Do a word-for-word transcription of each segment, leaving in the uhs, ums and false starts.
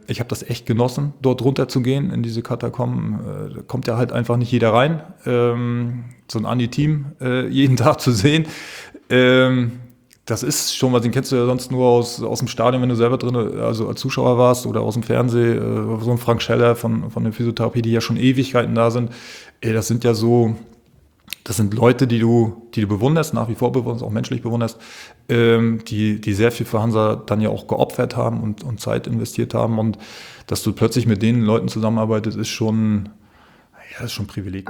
ich habe das echt genossen, dort runter zu gehen in diese Katakomben. Äh, da kommt ja halt einfach nicht jeder rein, ähm, so ein Andi-Team äh, jeden Tag zu sehen. Ähm, das ist schon was, den kennst du ja sonst nur aus, aus dem Stadion, wenn du selber drin, also als Zuschauer warst oder aus dem Fernsehen, äh, so ein Frank Scheller von, von der Physiotherapie, die ja schon Ewigkeiten da sind. Äh, das sind ja so, das sind Leute, die du, die du bewunderst, nach wie vor bewunderst, auch menschlich bewunderst, ähm, die, die sehr viel für Hansa dann ja auch geopfert haben und, und Zeit investiert haben. Und dass du plötzlich mit den Leuten zusammenarbeitest, ist schon, ja, ist schon ein Privileg.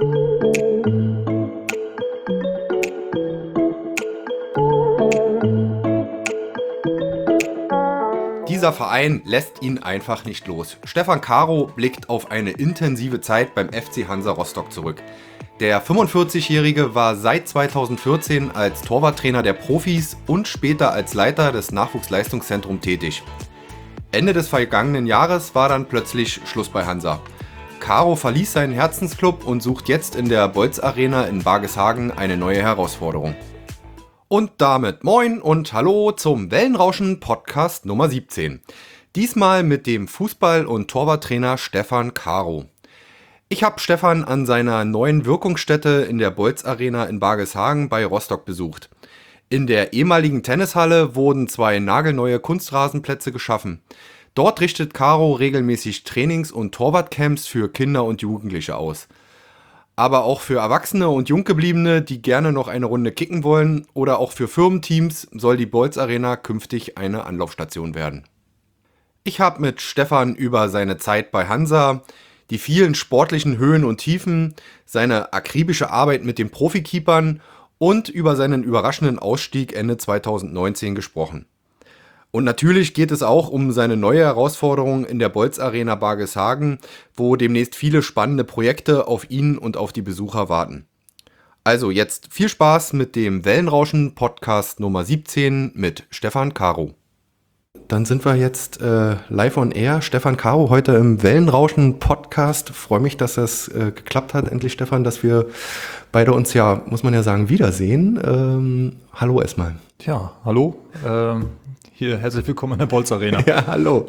Dieser Verein lässt ihn einfach nicht los. Stefan Caro blickt auf eine intensive Zeit beim F C Hansa Rostock zurück. Der fünfundvierzigjährige war seit zweitausendvierzehn als Torwarttrainer der Profis und später als Leiter des Nachwuchsleistungszentrums tätig. Ende des vergangenen Jahres war dann plötzlich Schluss bei Hansa. Caro verließ seinen Herzensclub und sucht jetzt in der Bolz Arena in Bargeshagen eine neue Herausforderung. Und damit moin und hallo zum Wellenrauschen Podcast Nummer siebzehn. Diesmal mit dem Fußball- und Torwarttrainer Stefan Caro. Ich habe Stefan an seiner neuen Wirkungsstätte in der Bolz Arena in Bargeshagen bei Rostock besucht. In der ehemaligen Tennishalle wurden zwei nagelneue Kunstrasenplätze geschaffen. Dort richtet Caro regelmäßig Trainings- und Torwartcamps für Kinder und Jugendliche aus. Aber auch für Erwachsene und Junggebliebene, die gerne noch eine Runde kicken wollen, oder auch für Firmenteams soll die Bolz Arena künftig eine Anlaufstation werden. Ich habe mit Stefan über seine Zeit bei Hansa, die vielen sportlichen Höhen und Tiefen, seine akribische Arbeit mit den Profikeepern und über seinen überraschenden Ausstieg Ende zweitausendneunzehn gesprochen. Und natürlich geht es auch um seine neue Herausforderung in der Bolz Arena Bargeshagen, wo demnächst viele spannende Projekte auf ihn und auf die Besucher warten. Also jetzt viel Spaß mit dem Wellenrauschen Podcast Nummer siebzehn mit Stefan Caro. Dann sind wir jetzt äh, live on air. Stefan Caro heute im Wellenrauschen Podcast. Freue mich, dass das äh, geklappt hat, endlich Stefan, dass wir beide uns ja, muss man ja sagen, wiedersehen. Ähm, hallo erstmal. Ja, hallo. Ähm, hier, herzlich willkommen in der Bolz Arena. Ja, hallo.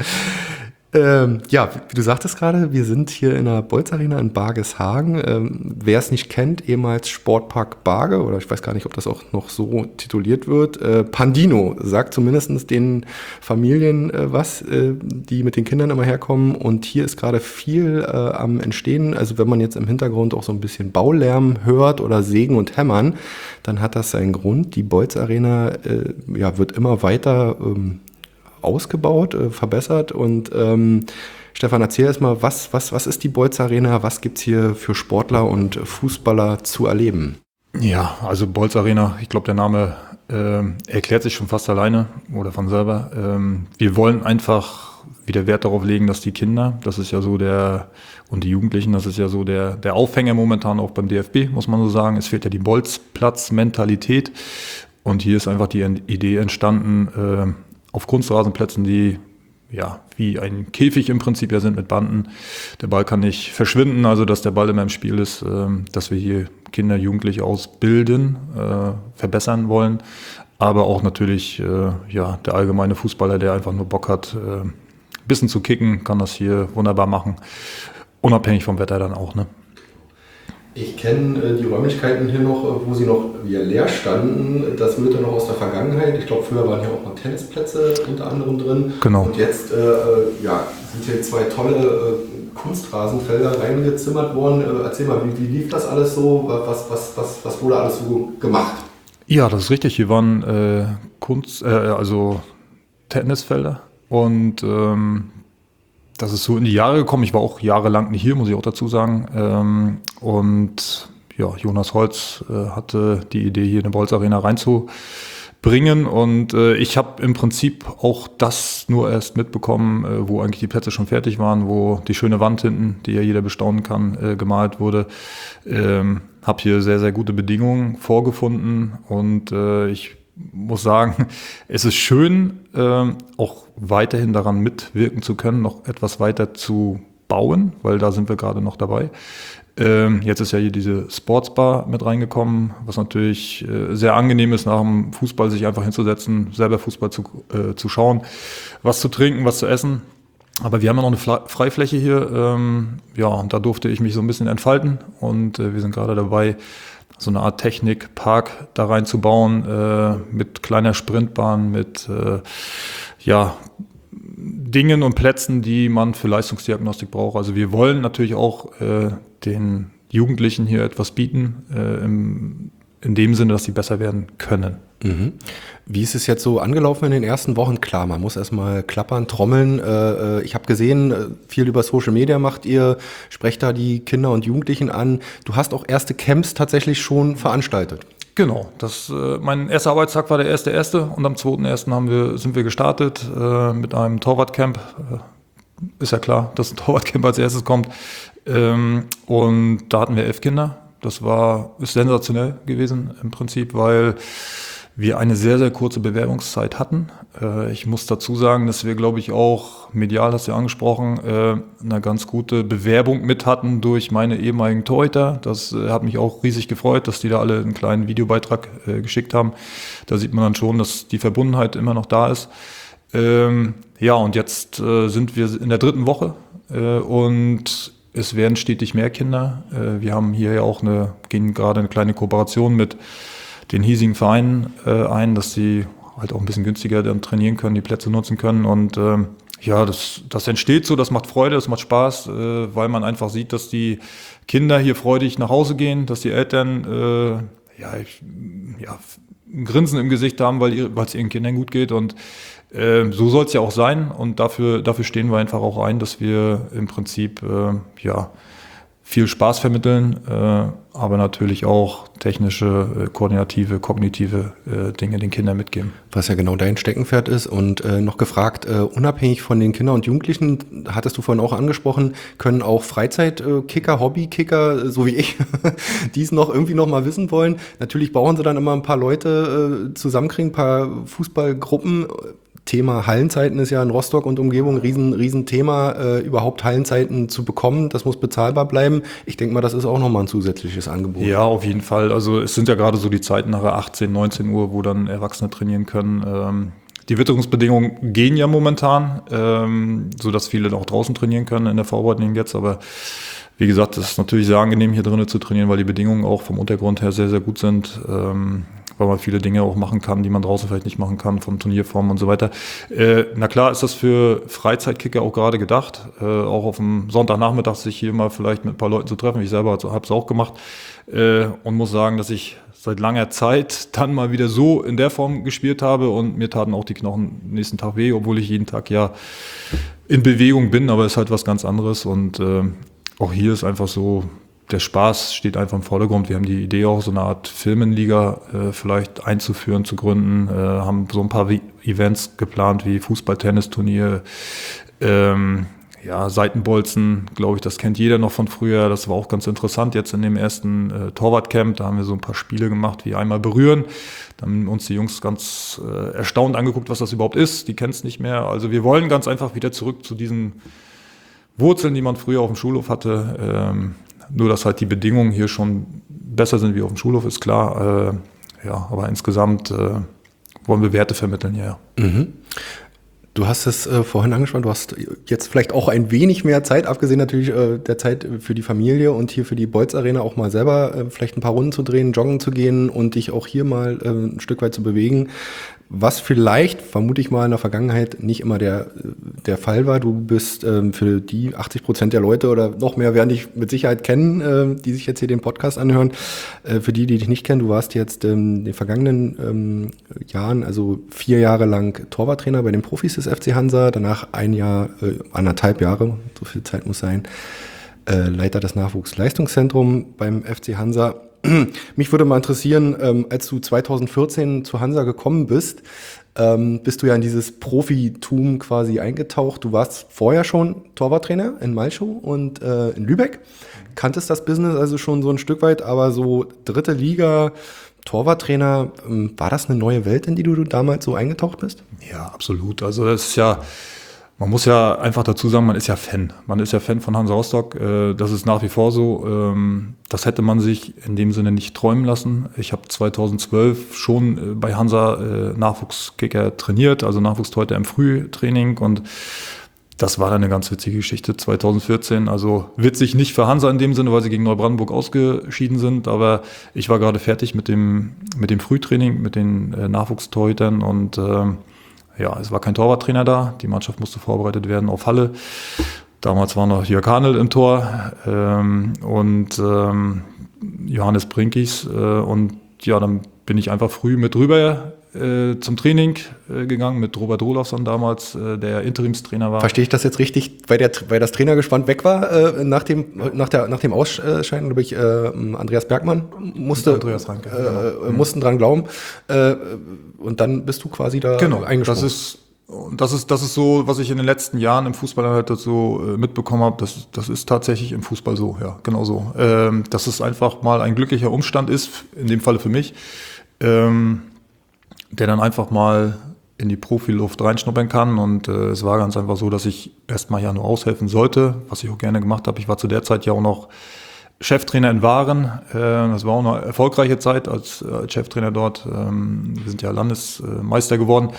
Ähm, ja, wie du sagtest gerade, wir sind hier in der Bolz Arena in Bargeshagen. Ähm, wer es nicht kennt, ehemals Sportpark Barge, oder ich weiß gar nicht, ob das auch noch so tituliert wird. Äh, Pandino sagt zumindest den Familien äh, was, äh, die mit den Kindern immer herkommen. Und hier ist gerade viel äh, am Entstehen. Also wenn man jetzt im Hintergrund auch so ein bisschen Baulärm hört oder Sägen und Hämmern, dann hat das seinen Grund. Die Bolz Arena äh, ja, wird immer weiter ähm, ausgebaut, äh, verbessert und ähm, Stefan, erzähl erst mal, was, was, was ist die Bolz Arena, was gibt's hier für Sportler und Fußballer zu erleben? Ja, also Bolz Arena, ich glaube, der Name äh, erklärt sich schon fast alleine oder von selber. Ähm, wir wollen einfach wieder Wert darauf legen, dass die Kinder, das ist ja so der, und die Jugendlichen, das ist ja so der, der Aufhänger momentan auch beim D F B, muss man so sagen. Es fehlt ja die Bolzplatz-Mentalität und hier ist einfach die Idee entstanden, äh, auf Kunstrasenplätzen, die ja wie ein Käfig im Prinzip ja sind mit Banden. Der Ball kann nicht verschwinden, also dass der Ball immer im Spiel ist, ähm, dass wir hier Kinder, Jugendliche ausbilden, äh, verbessern wollen, aber auch natürlich äh, ja der allgemeine Fußballer, der einfach nur Bock hat, äh, ein bisschen zu kicken, kann das hier wunderbar machen, unabhängig vom Wetter dann auch, ne? Ich kenne äh, die Räumlichkeiten hier noch, wo sie noch wieder leer standen. Das rührt noch aus der Vergangenheit. Ich glaube, früher waren hier auch noch Tennisplätze unter anderem drin. Genau. Und jetzt äh, ja, sind hier zwei tolle äh, Kunstrasenfelder reingezimmert worden. Äh, erzähl mal, wie, wie lief das alles so? Was, was, was, was wurde alles so gemacht? Ja, das ist richtig. Hier waren äh, Kunst, äh, also Tennisfelder und ähm, das ist so in die Jahre gekommen. Ich war auch jahrelang nicht hier, muss ich auch dazu sagen. Ähm, und ja, Jonas Holz äh, hatte die Idee, hier eine Bolz Arena reinzubringen. Und äh, ich habe im Prinzip auch das nur erst mitbekommen, äh, wo eigentlich die Plätze schon fertig waren, wo die schöne Wand hinten, die ja jeder bestaunen kann, äh, gemalt wurde. Ähm, habe hier sehr, sehr gute Bedingungen vorgefunden und äh, ich muss sagen, es ist schön, äh, auch weiterhin daran mitwirken zu können, noch etwas weiter zu bauen, weil da sind wir gerade noch dabei. Ähm, jetzt ist ja hier diese Sportsbar mit reingekommen, was natürlich äh, sehr angenehm ist, nach dem Fußball sich einfach hinzusetzen, selber Fußball zu, äh, zu schauen, was zu trinken, was zu essen. Aber wir haben ja noch eine Fla- Freifläche hier. Ähm, ja, und da durfte ich mich so ein bisschen entfalten. Und äh, wir sind gerade dabei, so eine Art Technikpark da reinzubauen, äh, mit kleiner Sprintbahn, mit äh, ja, Dingen und Plätzen, die man für Leistungsdiagnostik braucht. Also wir wollen natürlich auch äh, den Jugendlichen hier etwas bieten, äh, im, in dem Sinne, dass sie besser werden können. Mhm. Wie ist es jetzt so angelaufen in den ersten Wochen? Klar, man muss erstmal klappern, trommeln. Äh, ich habe gesehen, viel über Social Media macht ihr, sprecht da die Kinder und Jugendlichen an. Du hast auch erste Camps tatsächlich schon veranstaltet. Genau, das, äh, mein erster Arbeitstag war der erste erste und am zweiten ersten haben wir, sind wir gestartet äh, mit einem Torwartcamp. Äh, ist ja klar, dass ein Torwartcamp als erstes kommt. Ähm, und da hatten wir elf Kinder. Das war ist sensationell gewesen im Prinzip, weil wir eine sehr, sehr kurze Bewerbungszeit hatten. Äh, ich muss dazu sagen, dass wir, glaube ich, auch medial, hast du ja angesprochen, äh, eine ganz gute Bewerbung mit hatten durch meine ehemaligen Torhüter. Das äh, hat mich auch riesig gefreut, dass die da alle einen kleinen Videobeitrag äh, geschickt haben. Da sieht man dann schon, dass die Verbundenheit immer noch da ist. Ähm, ja, und jetzt äh, sind wir in der dritten Woche äh, und es werden stetig mehr Kinder. Äh, wir haben hier ja auch eine, gehen gerade eine kleine Kooperation mit den hiesigen Vereinen äh, ein, dass sie halt auch ein bisschen günstiger dann trainieren können, die Plätze nutzen können. Und ähm, ja, das, das entsteht so, das macht Freude, das macht Spaß, äh, weil man einfach sieht, dass die Kinder hier freudig nach Hause gehen, dass die Eltern äh, ja, ich, ja, ein Grinsen im Gesicht haben, weil es ihren Kindern gut geht. Und äh, so soll es ja auch sein. Und dafür, dafür stehen wir einfach auch ein, dass wir im Prinzip äh, ja, viel Spaß vermitteln, äh, aber natürlich auch technische, äh, koordinative, kognitive äh, Dinge den Kindern mitgeben. Was ja genau dein Steckenpferd ist. Und äh, noch gefragt, äh, unabhängig von den Kindern und Jugendlichen, hattest du vorhin auch angesprochen, können auch Freizeitkicker, Hobbykicker, so wie ich, die es noch irgendwie noch mal wissen wollen. Natürlich brauchen sie dann immer ein paar Leute äh, zusammenkriegen, ein paar Fußballgruppen. Thema Hallenzeiten ist ja in Rostock und Umgebung ein riesen, riesen Thema, äh, überhaupt Hallenzeiten zu bekommen. Das muss bezahlbar bleiben. Ich denke mal, das ist auch nochmal ein zusätzliches Angebot. Ja, auf jeden Fall. Also es sind ja gerade so die Zeiten nachher achtzehn, neunzehn Uhr, wo dann Erwachsene trainieren können. Ähm, die Witterungsbedingungen gehen ja momentan, ähm, sodass viele auch draußen trainieren können in der Vorbereitung jetzt. Aber wie gesagt, es ist natürlich sehr angenehm, hier drinnen zu trainieren, weil die Bedingungen auch vom Untergrund her sehr, sehr gut sind. Ähm, weil man viele Dinge auch machen kann, die man draußen vielleicht nicht machen kann, von Turnierformen und so weiter. Äh, na klar ist das für Freizeitkicker auch gerade gedacht, äh, auch auf dem Sonntagnachmittag sich hier mal vielleicht mit ein paar Leuten zu treffen. Ich selber habe es auch gemacht äh, und muss sagen, dass ich seit langer Zeit dann mal wieder so in der Form gespielt habe und mir taten auch die Knochen nächsten Tag weh, obwohl ich jeden Tag ja in Bewegung bin, aber es ist halt was ganz anderes und äh, auch hier ist einfach so, der Spaß steht einfach im Vordergrund. Wir haben die Idee auch, so eine Art Firmenliga äh, vielleicht einzuführen, zu gründen, äh, haben so ein paar v- Events geplant wie Fußball-Tennis-Turnier, ähm, ja, Seitenbolzen, glaube ich, das kennt jeder noch von früher. Das war auch ganz interessant jetzt in dem ersten äh, Torwartcamp. Da haben wir so ein paar Spiele gemacht, wie einmal berühren. Dann haben uns die Jungs ganz äh, erstaunt angeguckt, was das überhaupt ist. Die kennen es nicht mehr. Also wir wollen ganz einfach wieder zurück zu diesen Wurzeln, die man früher auf dem Schulhof hatte. Ähm, Nur, dass halt die Bedingungen hier schon besser sind wie auf dem Schulhof, ist klar. Äh, ja, aber insgesamt äh, wollen wir Werte vermitteln, ja. Mhm. Du hast es äh, vorhin angesprochen, du hast jetzt vielleicht auch ein wenig mehr Zeit, abgesehen natürlich äh, der Zeit für die Familie und hier für die Bolz Arena auch mal selber äh, vielleicht ein paar Runden zu drehen, joggen zu gehen und dich auch hier mal äh, ein Stück weit zu bewegen. Was vielleicht, vermute ich mal, in der Vergangenheit nicht immer der, der Fall war. Du bist ähm, für die achtzig Prozent der Leute oder noch mehr werden dich mit Sicherheit kennen, äh, die sich jetzt hier den Podcast anhören. Äh, für die, die dich nicht kennen, du warst jetzt ähm, in den vergangenen ähm, Jahren, also vier Jahre lang Torwarttrainer bei den Profis des F C Hansa, danach ein Jahr, äh, anderthalb Jahre, so viel Zeit muss sein, äh, Leiter des Nachwuchsleistungszentrums beim F C Hansa. Mich würde mal interessieren, ähm, als du zwanzig vierzehn zu Hansa gekommen bist, ähm, bist du ja in dieses Profitum quasi eingetaucht. Du warst vorher schon Torwarttrainer in Malchow und äh, in Lübeck, kanntest das Business also schon so ein Stück weit, aber so dritte Liga, Torwarttrainer, ähm, war das eine neue Welt, in die du, du damals so eingetaucht bist? Ja, absolut. Also das ist ja, man muss ja einfach dazu sagen, man ist ja Fan. Man ist ja Fan von Hansa Rostock. Das ist nach wie vor so. Das hätte man sich in dem Sinne nicht träumen lassen. Ich habe zweitausendzwölf schon bei Hansa Nachwuchskicker trainiert, also Nachwuchstorhüter im Frühtraining. Und das war dann eine ganz witzige Geschichte zweitausendvierzehn. Also witzig nicht für Hansa in dem Sinne, weil sie gegen Neubrandenburg ausgeschieden sind, aber ich war gerade fertig mit dem, mit dem Frühtraining, mit den äh, Nachwuchstorhütern und ähm, ja, es war kein Torwarttrainer da. Die Mannschaft musste vorbereitet werden auf Halle. Damals war noch Jörg Hanel im Tor ähm, und ähm, Johannes Brinkis äh, und ja, dann bin ich einfach früh mit rüber äh, zum Training äh, gegangen mit Robert Rolofsson damals, äh, der Interimstrainer war. Verstehe ich das jetzt richtig, weil, der, weil das Trainergespann weg war äh, nach, dem, nach, der, nach dem Ausscheiden, glaube ich, äh, Andreas Bergmann musste, Andreas Ranke, äh, genau. mussten dran glauben äh, und dann bist du quasi da genau, eingesprungen. Das ist, das, ist, das ist so, was ich in den letzten Jahren im Fußball halt so äh, mitbekommen habe, das, das ist tatsächlich im Fußball so, ja, genau so. Ähm, dass es einfach mal ein glücklicher Umstand ist, in dem Falle für mich, ähm, der dann einfach mal in die Profiluft reinschnuppern kann. Und äh, es war ganz einfach so, dass ich erstmal ja nur aushelfen sollte, was ich auch gerne gemacht habe. Ich war zu der Zeit ja auch noch Cheftrainer in Waren. Äh, das war auch eine erfolgreiche Zeit als, als Cheftrainer dort. Ähm, wir sind ja Landesmeister geworden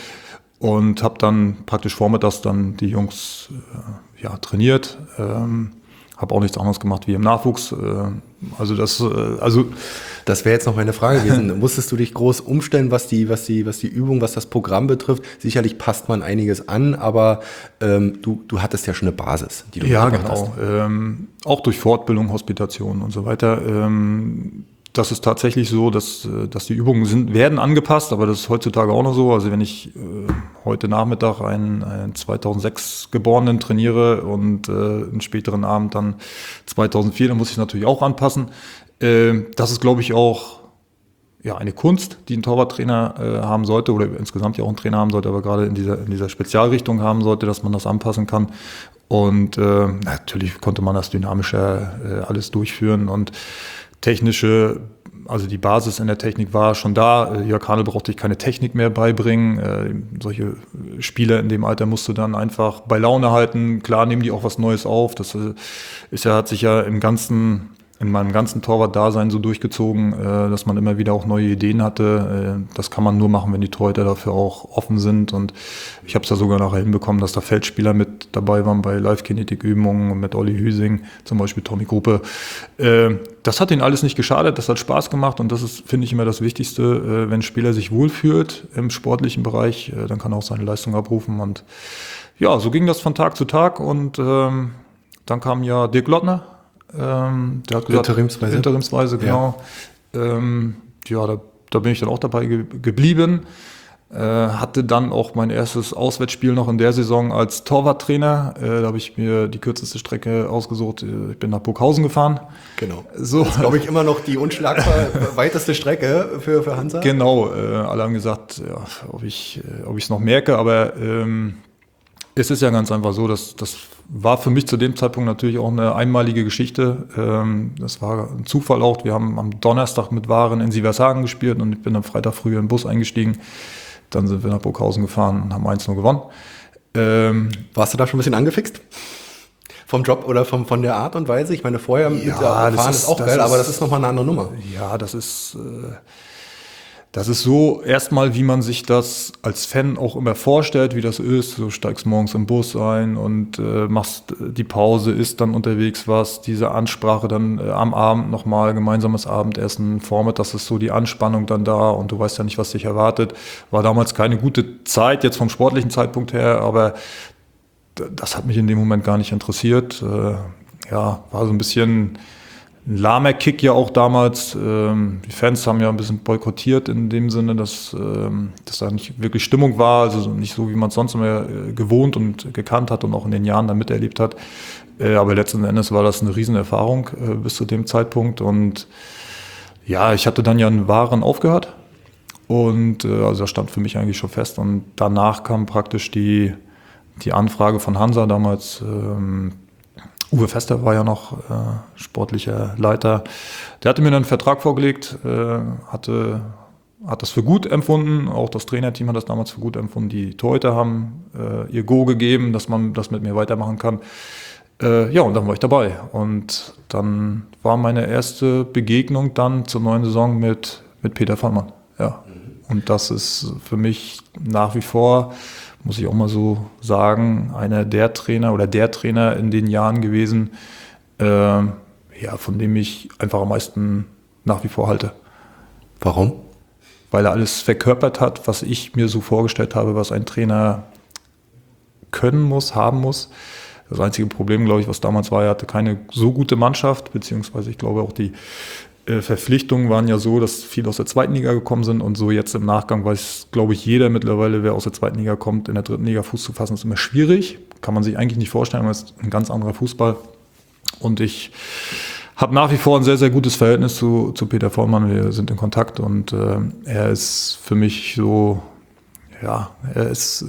und habe dann praktisch vormittags dann die Jungs äh, ja, trainiert. Ähm, habe auch nichts anderes gemacht wie im Nachwuchs. Äh, also das, äh, also Das wäre jetzt noch meine Frage gewesen. Musstest du dich groß umstellen, was die, was die, was die Übung, was das Programm betrifft? Sicherlich passt man einiges an, aber ähm, du, du hattest ja schon eine Basis, die du ja, gemacht hast. genau. Ähm, auch durch Fortbildung, Hospitation und so weiter. Ähm, das ist tatsächlich so, dass, dass die Übungen sind, werden angepasst, aber das ist heutzutage auch noch so. Also wenn ich äh, heute Nachmittag einen, einen zweitausendsechs Geborenen trainiere und äh, einen späteren Abend dann zweitausendvier, dann muss ich natürlich auch anpassen. Äh, das ist, glaube ich, auch ja, eine Kunst, die ein Torwarttrainer äh, haben sollte oder insgesamt ja auch ein Trainer haben sollte, aber gerade in dieser, in dieser Spezialrichtung haben sollte, dass man das anpassen kann. Und äh, natürlich konnte man das dynamischer äh, alles durchführen und technische, also die Basis in der Technik war schon da. Jörg Hanel brauchte ich keine Technik mehr beibringen. Äh, solche Spieler in dem Alter musst du dann einfach bei Laune halten. Klar nehmen die auch was Neues auf. Das ist ja, hat sich ja im ganzen, in meinem ganzen Torwart-Dasein so durchgezogen, äh, dass man immer wieder auch neue Ideen hatte. Äh, das kann man nur machen, wenn die Torhüter dafür auch offen sind. Und ich habe es ja sogar nachher hinbekommen, dass da Feldspieler mit dabei waren bei Live-Kinetik-Übungen mit Olli Hüsing, zum Beispiel Tommy Gruppe. Äh, das hat ihnen alles nicht geschadet, das hat Spaß gemacht und das ist, finde ich, immer das Wichtigste. Äh, wenn ein Spieler sich wohlfühlt im sportlichen Bereich, äh, dann kann er auch seine Leistung abrufen. Und ja, so ging das von Tag zu Tag und ähm, dann kam ja Dirk Lottner. Ähm, der hat gesagt, Interimsweise. Interimsweise, genau. Ja, ähm, ja da, da bin ich dann auch dabei ge- geblieben. Äh, hatte dann auch mein erstes Auswärtsspiel noch in der Saison als Torwarttrainer. Äh, da habe ich mir die kürzeste Strecke ausgesucht. Ich bin nach Burghausen gefahren. Genau. So. Das ist, glaube ich, immer noch die unschlagbar weiteste Strecke für, für Hansa. Genau. Äh, alle haben gesagt, ja, ob ich äh, ob ich es noch merke, aber ähm, es ist ja ganz einfach so, dass das war für mich zu dem Zeitpunkt natürlich auch eine einmalige Geschichte. Ähm, das war ein Zufall auch. Wir haben am Donnerstag mit Waren in Sievershagen gespielt und ich bin am Freitag früh in den Bus eingestiegen. Dann sind wir nach Burghausen gefahren und haben eins null gewonnen. Ähm, Warst du da schon ein bisschen angefixt? Vom Job oder vom, von der Art und Weise? Ich meine, vorher mit Ja, der das Fahren ist- ist auch das geil, ist- aber das ist nochmal eine andere Nummer. ja, das ist, äh, das ist so erstmal, wie man sich das als Fan auch immer vorstellt, wie das ist. Du steigst morgens im Bus ein und äh, machst die Pause, isst dann unterwegs was, diese Ansprache dann äh, am Abend nochmal, gemeinsames Abendessen, vormittags ist so die Anspannung dann da und du weißt ja nicht, was dich erwartet. War damals keine gute Zeit, jetzt vom sportlichen Zeitpunkt her, aber d- das hat mich in dem Moment gar nicht interessiert. Äh, ja, war so ein bisschen ein lahmer Kick ja auch damals. Ähm, die Fans haben ja ein bisschen boykottiert in dem Sinne, dass, ähm, dass da nicht wirklich Stimmung war, also so- nicht so, wie man es sonst immer äh, gewohnt und gekannt hat und auch in den Jahren dann miterlebt hat. Äh, aber letzten Endes war das eine Riesenerfahrung äh, bis zu dem Zeitpunkt. Und ja, ich hatte dann ja in Waren aufgehört. Und äh, also das stand für mich eigentlich schon fest. Und danach kam praktisch die, die Anfrage von Hansa damals. Ähm, Uwe Fester war ja noch äh, sportlicher Leiter. Der hatte mir dann einen Vertrag vorgelegt, äh, hatte, hat das für gut empfunden. Auch das Trainerteam hat das damals für gut empfunden. Die Torhüter haben äh, ihr Go gegeben, dass man das mit mir weitermachen kann. Äh, ja, und dann war ich dabei. Und dann war meine erste Begegnung dann zur neuen Saison mit, mit Peter Vollmann. Ja. Und das ist für mich nach wie vor, muss ich auch mal so sagen, einer der Trainer oder der Trainer in den Jahren gewesen, äh, ja, von dem ich einfach am meisten nach wie vor halte. Warum? Weil er alles verkörpert hat, was ich mir so vorgestellt habe, was ein Trainer können muss, haben muss. Das einzige Problem, glaube ich, was damals war, er hatte keine so gute Mannschaft, beziehungsweise ich glaube auch die äh, Verpflichtungen waren ja so, dass viele aus der zweiten Liga gekommen sind und so jetzt im Nachgang weiß, glaube ich, jeder mittlerweile, wer aus der zweiten Liga kommt, in der dritten Liga Fuß zu fassen, ist immer schwierig. Kann man sich eigentlich nicht vorstellen, weil es ist ein ganz anderer Fußball. Und ich habe nach wie vor ein sehr, sehr gutes Verhältnis zu, zu Peter Vollmann. Wir sind in Kontakt und äh, er ist für mich so, ja, er ist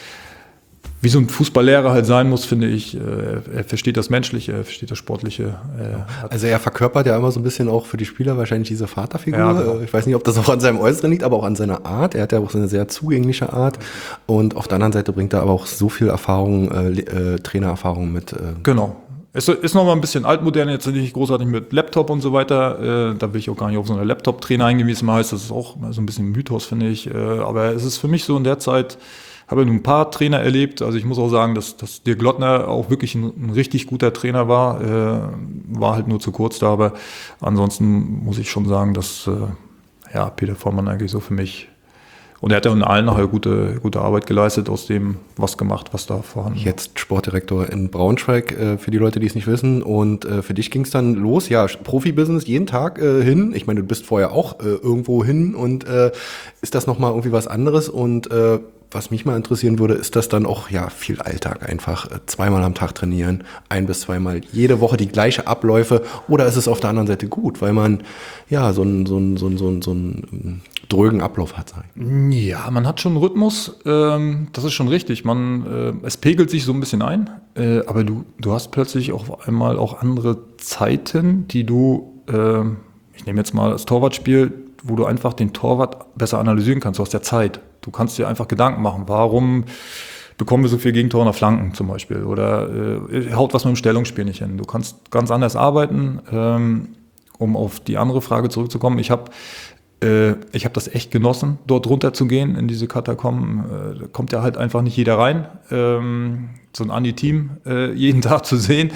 wie so ein Fußballlehrer halt sein muss, finde ich. Er, er versteht das Menschliche, er versteht das Sportliche. Er also er verkörpert ja immer so ein bisschen auch für die Spieler wahrscheinlich diese Vaterfigur. Ja, genau. Ich weiß nicht, ob das auch an seinem Äußeren liegt, aber auch an seiner Art. Er hat ja auch so eine sehr zugängliche Art. Und auf der anderen Seite bringt er aber auch so viel Erfahrung, äh, äh, Trainererfahrung mit. Äh genau. Es ist noch mal ein bisschen altmodern, jetzt nicht großartig mit Laptop und so weiter. Äh, da will ich auch gar nicht auf so eine Laptop-Trainer eingehen, wie es mal heißt. Das ist auch so ein bisschen ein Mythos, finde ich. Äh, aber es ist für mich so in der Zeit, habe ich nun ein paar Trainer erlebt. Also ich muss auch sagen, dass, dass Dirk Lottner auch wirklich ein, ein richtig guter Trainer war. Äh, war halt nur zu kurz da, aber ansonsten muss ich schon sagen, dass äh, ja, Peter Vollmann eigentlich so für mich, und er hat ja in allen nachher gute, gute Arbeit geleistet, aus dem was gemacht, was da vorhanden war. Jetzt Sportdirektor in Braunschweig, äh, für die Leute, die es nicht wissen. Und äh, für dich ging es dann los, ja, Profibusiness jeden Tag äh, hin. Ich meine, du bist vorher auch äh, irgendwo hin. Und äh, ist das nochmal irgendwie was anderes? Und äh, was mich mal interessieren würde, ist das dann auch ja viel Alltag einfach, äh, zweimal am Tag trainieren, ein bis zweimal jede Woche die gleiche Abläufe, oder ist es auf der anderen Seite gut, weil man ja so einen so einen so einen so einen, so einen drögen Ablauf hat? Ja, man hat schon einen Rhythmus, ähm, das ist schon richtig. Man, äh, es pegelt sich so ein bisschen ein, äh, aber du, du hast plötzlich auf einmal auch andere Zeiten, die du, äh, ich nehme jetzt mal das Torwartspiel, wo du einfach den Torwart besser analysieren kannst. Du hast ja Zeit. Du kannst dir einfach Gedanken machen, warum bekommen wir so viel Gegentore nach Flanken zum Beispiel oder äh, haut was mit dem Stellungsspiel nicht hin. Du kannst ganz anders arbeiten, ähm, um auf die andere Frage zurückzukommen. Ich habe äh, ich hab das echt genossen, dort runterzugehen in diese Katakomben. Äh, da kommt ja halt einfach nicht jeder rein, ähm, so ein Andi-Team äh, jeden Tag zu sehen.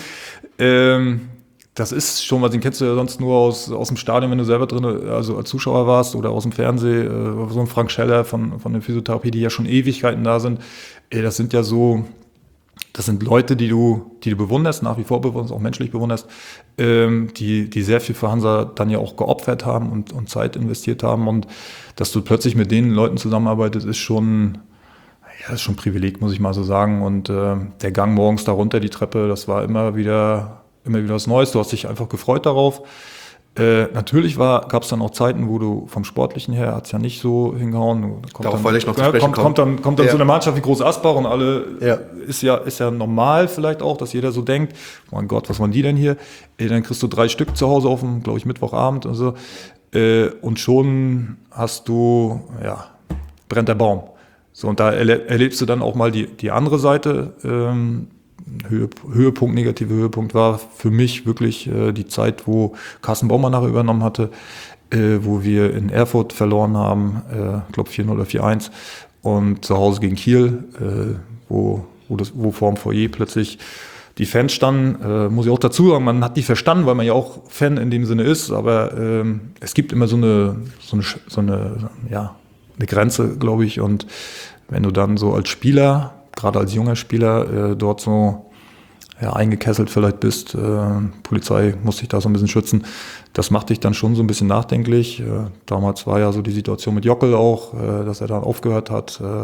Ähm, Das ist schon, was den kennst du ja sonst nur aus, aus dem Stadion, wenn du selber drin, also als Zuschauer warst, oder aus dem Fernsehen, äh, so ein Frank Scheller von, von der Physiotherapie, die ja schon Ewigkeiten da sind. Äh, das sind ja so, das sind Leute, die du, die du bewunderst, nach wie vor bewunderst, auch menschlich bewunderst, ähm, die, die sehr viel für Hansa dann ja auch geopfert haben und, und Zeit investiert haben. Und dass du plötzlich mit den Leuten zusammenarbeitest, ist schon, ja, das ist schon ein Privileg, muss ich mal so sagen. Und äh, der Gang morgens da runter, die Treppe, das war immer wieder immer wieder was Neues, du hast dich einfach gefreut darauf. Äh, natürlich gab es dann auch Zeiten, wo du vom Sportlichen her hat es ja nicht so hingehauen. Kommt Darauf dann, wollte ich noch zu ja, sprechen kommt, kommen. kommt dann, kommt dann Ja. so eine Mannschaft wie Groß Asbach und alle, Ja. ist ja, ist ja normal vielleicht auch, dass jeder so denkt, mein Gott, was waren die denn hier? Äh, dann kriegst du drei Stück zu Hause auf dem, glaube ich, Mittwochabend und so. Äh, und schon hast du, ja, brennt der Baum. So, und da erle- erlebst du dann auch mal die, die andere Seite. Ähm, Höhe, Höhepunkt, negative Höhepunkt war für mich wirklich äh, die Zeit, wo Carsten Baumann nachher übernommen hatte, äh, wo wir in Erfurt verloren haben, äh, ich glaube vier null oder vier eins, und zu Hause gegen Kiel, äh, wo, wo, das, wo vor dem Foyer plötzlich die Fans standen. Äh, muss ich auch dazu sagen, man hat die verstanden, weil man ja auch Fan in dem Sinne ist, aber ähm, es gibt immer so eine, so eine, so eine, ja, eine Grenze, glaube ich, und wenn du dann so als Spieler, gerade als junger Spieler, äh, dort so ja, eingekesselt vielleicht bist. Äh, Polizei muss sich da so ein bisschen schützen. Das macht dich dann schon so ein bisschen nachdenklich. Äh, damals war ja so die Situation mit Jockel auch, äh, dass er dann aufgehört hat. Äh,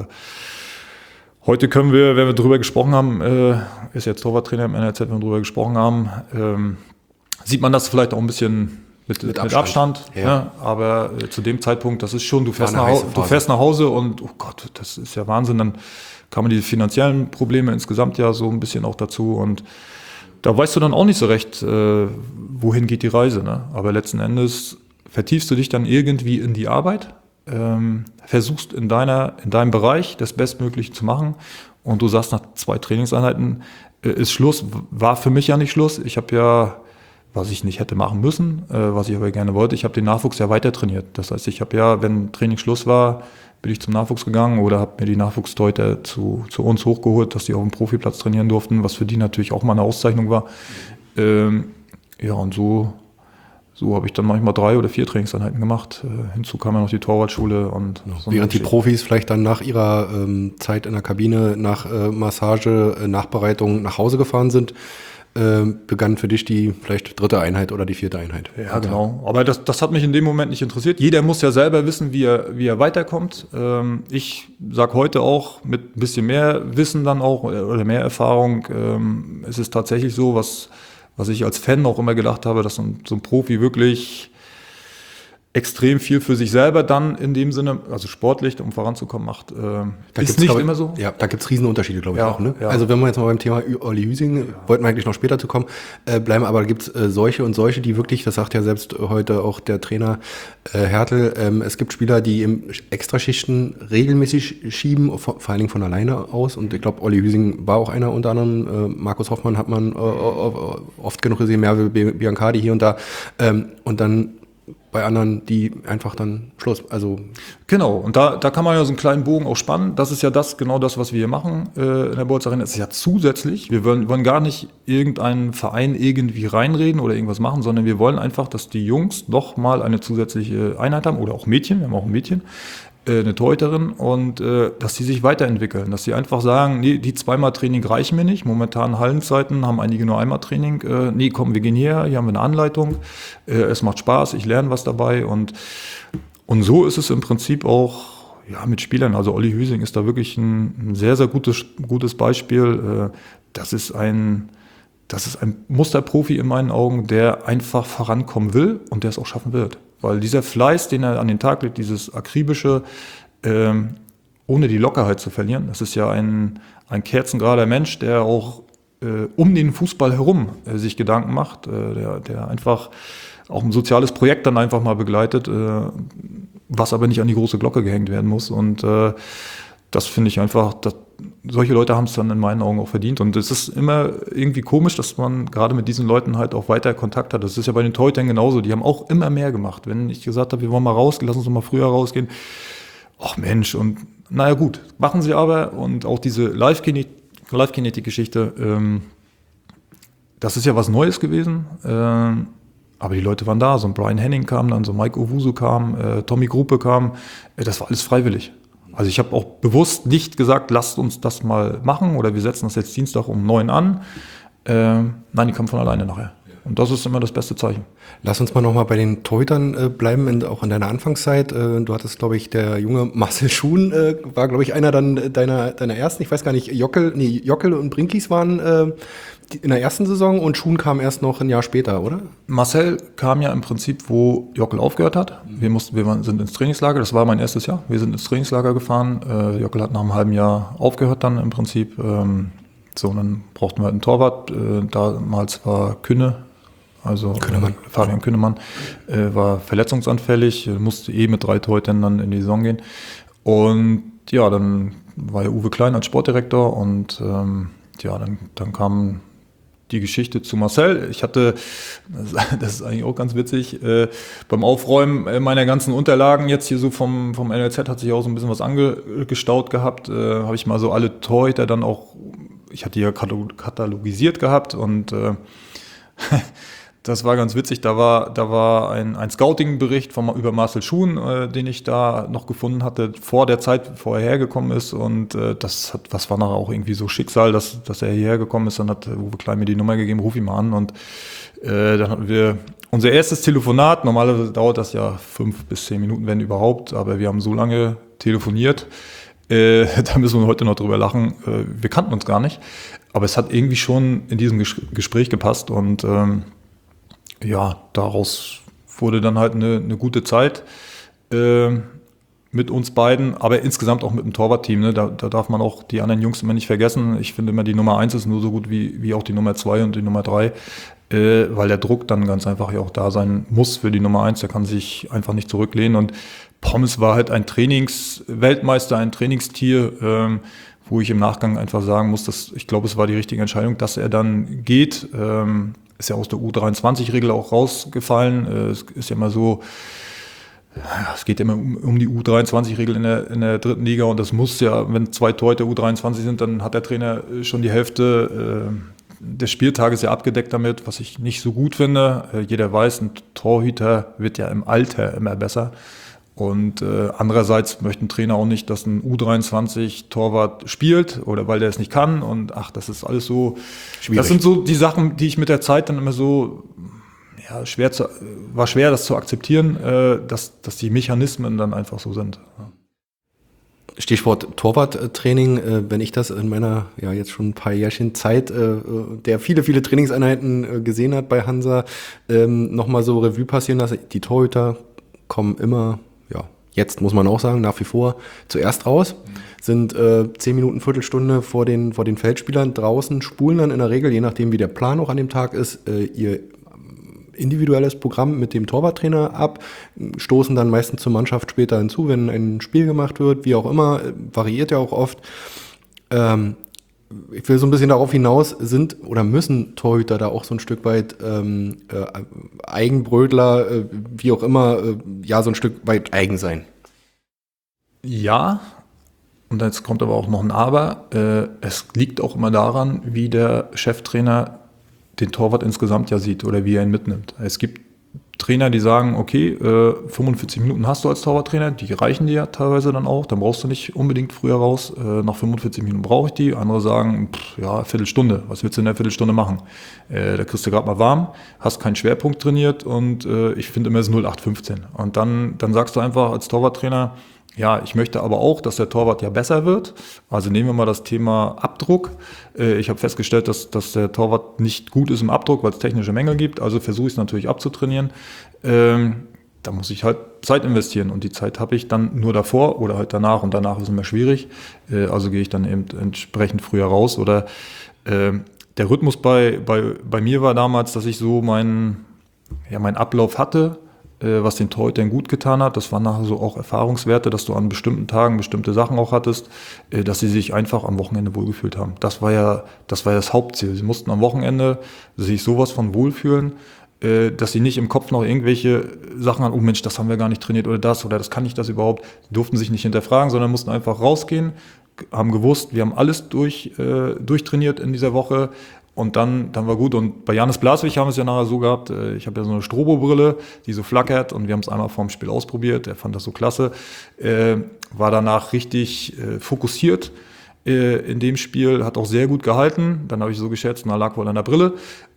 heute können wir, wenn wir drüber gesprochen haben, äh, ist jetzt Torwarttrainer im N L Z, wenn wir drüber gesprochen haben, ähm, sieht man das vielleicht auch ein bisschen mit, mit Abstand. Mit Abstand ja. Ja, aber äh, zu dem Zeitpunkt, das ist schon, du fährst, nach, du Phase. fährst nach Hause und, oh Gott, das ist ja Wahnsinn, dann kamen die finanziellen Probleme insgesamt ja so ein bisschen auch dazu, und da weißt du dann auch nicht so recht, äh, wohin geht die Reise, ne? Aber letzten Endes vertiefst du dich dann irgendwie in die Arbeit, ähm, versuchst in deiner, in deinem Bereich das Bestmögliche zu machen, und du sagst nach zwei Trainingseinheiten äh, ist Schluss. War für mich ja nicht Schluss. Ich habe ja, was ich nicht hätte machen müssen, äh, was ich aber gerne wollte, ich habe den Nachwuchs ja weiter trainiert. Das heißt, ich habe ja, wenn Training Schluss war, bin ich zum Nachwuchs gegangen oder habe mir die Nachwuchstorhüter zu, zu uns hochgeholt, dass die auf dem Profiplatz trainieren durften, was für die natürlich auch mal eine Auszeichnung war. Ähm, ja, und so, so habe ich dann manchmal drei oder vier Trainingseinheiten gemacht. Äh, hinzu kam ja noch die Torwartschule. Und so während die Profis vielleicht dann nach ihrer ähm, Zeit in der Kabine, nach äh, Massage, äh, Nachbereitung nach Hause gefahren sind, begann für dich die vielleicht dritte Einheit oder die vierte Einheit. Ja, genau. Aber das, das hat mich in dem Moment nicht interessiert. Jeder muss ja selber wissen, wie er, wie er weiterkommt. Ähm, ich sage heute auch mit ein bisschen mehr Wissen dann auch oder mehr Erfahrung, ähm, es ist tatsächlich so, was, was ich als Fan auch immer gedacht habe, dass so ein, so ein Profi wirklich extrem viel für sich selber dann in dem Sinne, also sportlich, um voranzukommen, macht. Äh, da ist nicht immer so. Ja, da gibt es Riesenunterschiede, glaube ich, ja, auch. Ne? Ja. Also wenn wir jetzt mal beim Thema Olli Hüsing, ja. wollten wir eigentlich noch später zu kommen, äh, bleiben, aber da gibt es äh, solche und solche, die wirklich, das sagt ja selbst heute auch der Trainer äh, Hertel, ähm, es gibt Spieler, die im Extraschichten regelmäßig schieben, vor, vor allen Dingen von alleine aus, und ich glaube, Olli Hüsing war auch einer unter anderem, äh, Markus Hoffmann hat man äh, oft genug gesehen, Merve Biancardi hier und da, ähm, und dann bei anderen, die einfach dann Schluss, also... Genau, und da, da kann man ja so einen kleinen Bogen auch spannen. Das ist ja das, genau das, was wir hier machen äh, in der Bolz Arena. Das ist ja zusätzlich, wir wollen, wollen gar nicht irgendeinen Verein irgendwie reinreden oder irgendwas machen, sondern wir wollen einfach, dass die Jungs noch mal eine zusätzliche Einheit haben, oder auch Mädchen, wir haben auch ein Mädchen, äh, eine Torhüterin, und äh, dass die sich weiterentwickeln, dass sie einfach sagen, nee, die zweimal Training reichen mir nicht. Momentan Hallenzeiten haben einige nur einmal Training. Äh, nee, komm, wir gehen hierher, hier haben wir eine Anleitung, äh, es macht Spaß, ich lerne was dabei, und Und so ist es im Prinzip auch ja, mit Spielern. Also Olli Hüsing ist da wirklich ein, ein sehr, sehr gutes, gutes Beispiel. Das ist ein, das ist ein Musterprofi in meinen Augen, der einfach vorankommen will und der es auch schaffen wird. Weil dieser Fleiß, den er an den Tag legt, dieses akribische, ähm, ohne die Lockerheit zu verlieren, das ist ja ein, ein kerzengerader Mensch, der auch äh, um den Fußball herum äh, sich Gedanken macht, äh, der, der einfach auch ein soziales Projekt dann einfach mal begleitet, äh, was aber nicht an die große Glocke gehängt werden muss. Und äh, das finde ich einfach, dass, solche Leute haben es dann in meinen Augen auch verdient. Und es ist immer irgendwie komisch, dass man gerade mit diesen Leuten halt auch weiter Kontakt hat. Das ist ja bei den Torhütern genauso. Die haben auch immer mehr gemacht. Wenn ich gesagt habe, wir wollen mal rausgehen, lass uns doch mal früher rausgehen. Ach Mensch, und naja gut, machen sie aber. Und auch diese Live-Kinetik-Geschichte, ähm, das ist ja was Neues gewesen. Ähm, Aber die Leute waren da, so ein Brian Henning kam dann, so Mike Owusu kam, äh, Tommy Gruppe kam, äh, das war alles freiwillig. Also ich habe auch bewusst nicht gesagt, lasst uns das mal machen oder wir setzen das jetzt Dienstag um neun an. Äh, nein, die kamen von alleine nachher. Und das ist immer das beste Zeichen. Lass uns mal nochmal bei den Torhütern äh, bleiben, in, auch in deiner Anfangszeit. Äh, du hattest, glaube ich, der junge Marcel Schuhn, äh, war, glaube ich, einer dann deiner, deiner ersten, ich weiß gar nicht, Jockel, nee, Jockel und Brinkis waren äh, in der ersten Saison und Schuhn kam erst noch ein Jahr später, oder? Marcel kam ja im Prinzip, wo Jockel aufgehört hat. Wir mussten, wir sind ins Trainingslager, das war mein erstes Jahr. Wir sind ins Trainingslager gefahren. Äh, Jockel hat nach einem halben Jahr aufgehört dann im Prinzip. Ähm, so, und dann brauchten wir halt einen Torwart. Äh, damals war Künne, also Künnemann. Äh, Fabian Künnemann, äh, war verletzungsanfällig, musste eh mit drei Torhütern dann in die Saison gehen. Und ja, dann war ja Uwe Klein als Sportdirektor und ähm, ja, dann, dann kam die Geschichte zu Marcel. Ich hatte, das ist eigentlich auch ganz witzig, äh, beim Aufräumen meiner ganzen Unterlagen jetzt hier so vom, vom N L Z hat sich auch so ein bisschen was angestaut gehabt, äh, habe ich mal so alle Torhüter dann auch, ich hatte hier katalogisiert gehabt und äh, das war ganz witzig, da war, da war ein, ein Scouting-Bericht vom, über Marcel Schuhn, äh, den ich da noch gefunden hatte, vor der Zeit, bevor er hergekommen ist, und äh, das hat, was war nachher auch irgendwie so Schicksal, dass, dass er hierher gekommen ist, dann hat Uwe Klein mir die Nummer gegeben, ruf ihn mal an, und äh, dann hatten wir unser erstes Telefonat, normalerweise dauert das ja fünf bis zehn Minuten, wenn überhaupt, aber wir haben so lange telefoniert, äh, da müssen wir heute noch drüber lachen, äh, wir kannten uns gar nicht, aber es hat irgendwie schon in diesem Ges- Gespräch gepasst, und ähm, ja, daraus wurde dann halt eine, eine gute Zeit äh, mit uns beiden, aber insgesamt auch mit dem Torwartteam. Ne? Da, da darf man auch die anderen Jungs immer nicht vergessen. Ich finde immer, die Nummer eins ist nur so gut wie, wie auch die Nummer zwei und die Nummer drei, äh, weil der Druck dann ganz einfach ja auch da sein muss für die Nummer eins. Der kann sich einfach nicht zurücklehnen. Und Pommes war halt ein Trainingsweltmeister, ein Trainingstier, ähm, wo ich im Nachgang einfach sagen muss, dass ich glaube, es war die richtige Entscheidung, dass er dann geht. Ähm, ist ja aus der U dreiundzwanzig-Regel auch rausgefallen. Es ist ja immer so, Ja, es geht immer um, um die U dreiundzwanzig-Regel in der, in der dritten Liga und das muss ja, wenn zwei Torhüter U dreiundzwanzig sind, dann hat der Trainer schon die Hälfte äh, des Spieltages ja abgedeckt damit, was ich nicht so gut finde. Äh, jeder weiß, ein Torhüter wird ja im Alter immer besser. Und äh, andererseits möchte ein Trainer auch nicht, dass ein U dreiundzwanzig-Torwart spielt oder weil der es nicht kann. Und ach, das ist alles so. Schwierig. Das sind so die Sachen, die ich mit der Zeit dann immer so, ja, schwer zu, war schwer, das zu akzeptieren, äh, dass, dass die Mechanismen dann einfach so sind. Ja. Stichwort Torwarttraining, äh, wenn ich das in meiner, ja, jetzt schon ein paar Jährchen Zeit, äh, der viele, viele Trainingseinheiten äh, gesehen hat bei Hansa, ähm, nochmal so Revue passieren lasse. Die Torhüter kommen immer, ja, jetzt muss man auch sagen, nach wie vor zuerst raus, sind äh, zehn Minuten, Viertelstunde vor den, vor den Feldspielern draußen, spulen dann in der Regel, je nachdem wie der Plan auch an dem Tag ist, äh, ihr individuelles Programm mit dem Torwarttrainer ab, stoßen dann meistens zur Mannschaft später hinzu, wenn ein Spiel gemacht wird, wie auch immer, variiert ja auch oft. Ähm, ich will so ein bisschen darauf hinaus, sind oder müssen Torhüter da auch so ein Stück weit ähm, äh, Eigenbrötler, äh, wie auch immer, äh, ja, so ein Stück weit eigen sein? Ja, und jetzt kommt aber auch noch ein Aber. Äh, es liegt auch immer daran, wie der Cheftrainer den Torwart insgesamt ja sieht oder wie er ihn mitnimmt. Es gibt Trainer, die sagen, okay, äh, fünfundvierzig Minuten hast du als Torwarttrainer, die reichen dir ja teilweise dann auch, dann brauchst du nicht unbedingt früher raus, äh, nach fünfundvierzig Minuten brauche ich die. Andere sagen, pff, ja, Viertelstunde, was willst du in der Viertelstunde machen? Äh, da kriegst du gerade mal warm, hast keinen Schwerpunkt trainiert und äh, ich finde immer es ist null acht fünfzehn. Und dann, dann sagst du einfach als Torwarttrainer, ja, ich möchte aber auch, dass der Torwart ja besser wird. Also nehmen wir mal das Thema Abdruck. Ich habe festgestellt, dass, dass der Torwart nicht gut ist im Abdruck, weil es technische Mängel gibt. Also versuche ich es natürlich abzutrainieren. Ähm, da muss ich halt Zeit investieren. Und die Zeit habe ich dann nur davor oder halt danach. Und danach ist es immer schwierig. Äh, also gehe ich dann eben entsprechend früher raus. Oder äh, der Rhythmus bei, bei, bei mir war damals, dass ich so meinen, ja, meinen Ablauf hatte, was den Torhütern gut getan hat. Das waren nachher so auch Erfahrungswerte, dass du an bestimmten Tagen bestimmte Sachen auch hattest, dass sie sich einfach am Wochenende wohlgefühlt haben. Das war ja, das war ja das Hauptziel. Sie mussten am Wochenende sich sowas von wohlfühlen, dass sie nicht im Kopf noch irgendwelche Sachen haben, oh Mensch, das haben wir gar nicht trainiert oder das oder das kann ich das überhaupt. Die durften sich nicht hinterfragen, sondern mussten einfach rausgehen, haben gewusst, wir haben alles durch, äh, durchtrainiert in dieser Woche. Und dann, dann war gut. Und bei Janis Blaswig haben wir es ja nachher so gehabt, ich habe ja so eine Strobo-Brille, die so flackert und wir haben es einmal vorm Spiel ausprobiert, er fand das so klasse, äh, war danach richtig äh, fokussiert äh, in dem Spiel, hat auch sehr gut gehalten, dann habe ich so geschätzt, na lag wohl an der Brille.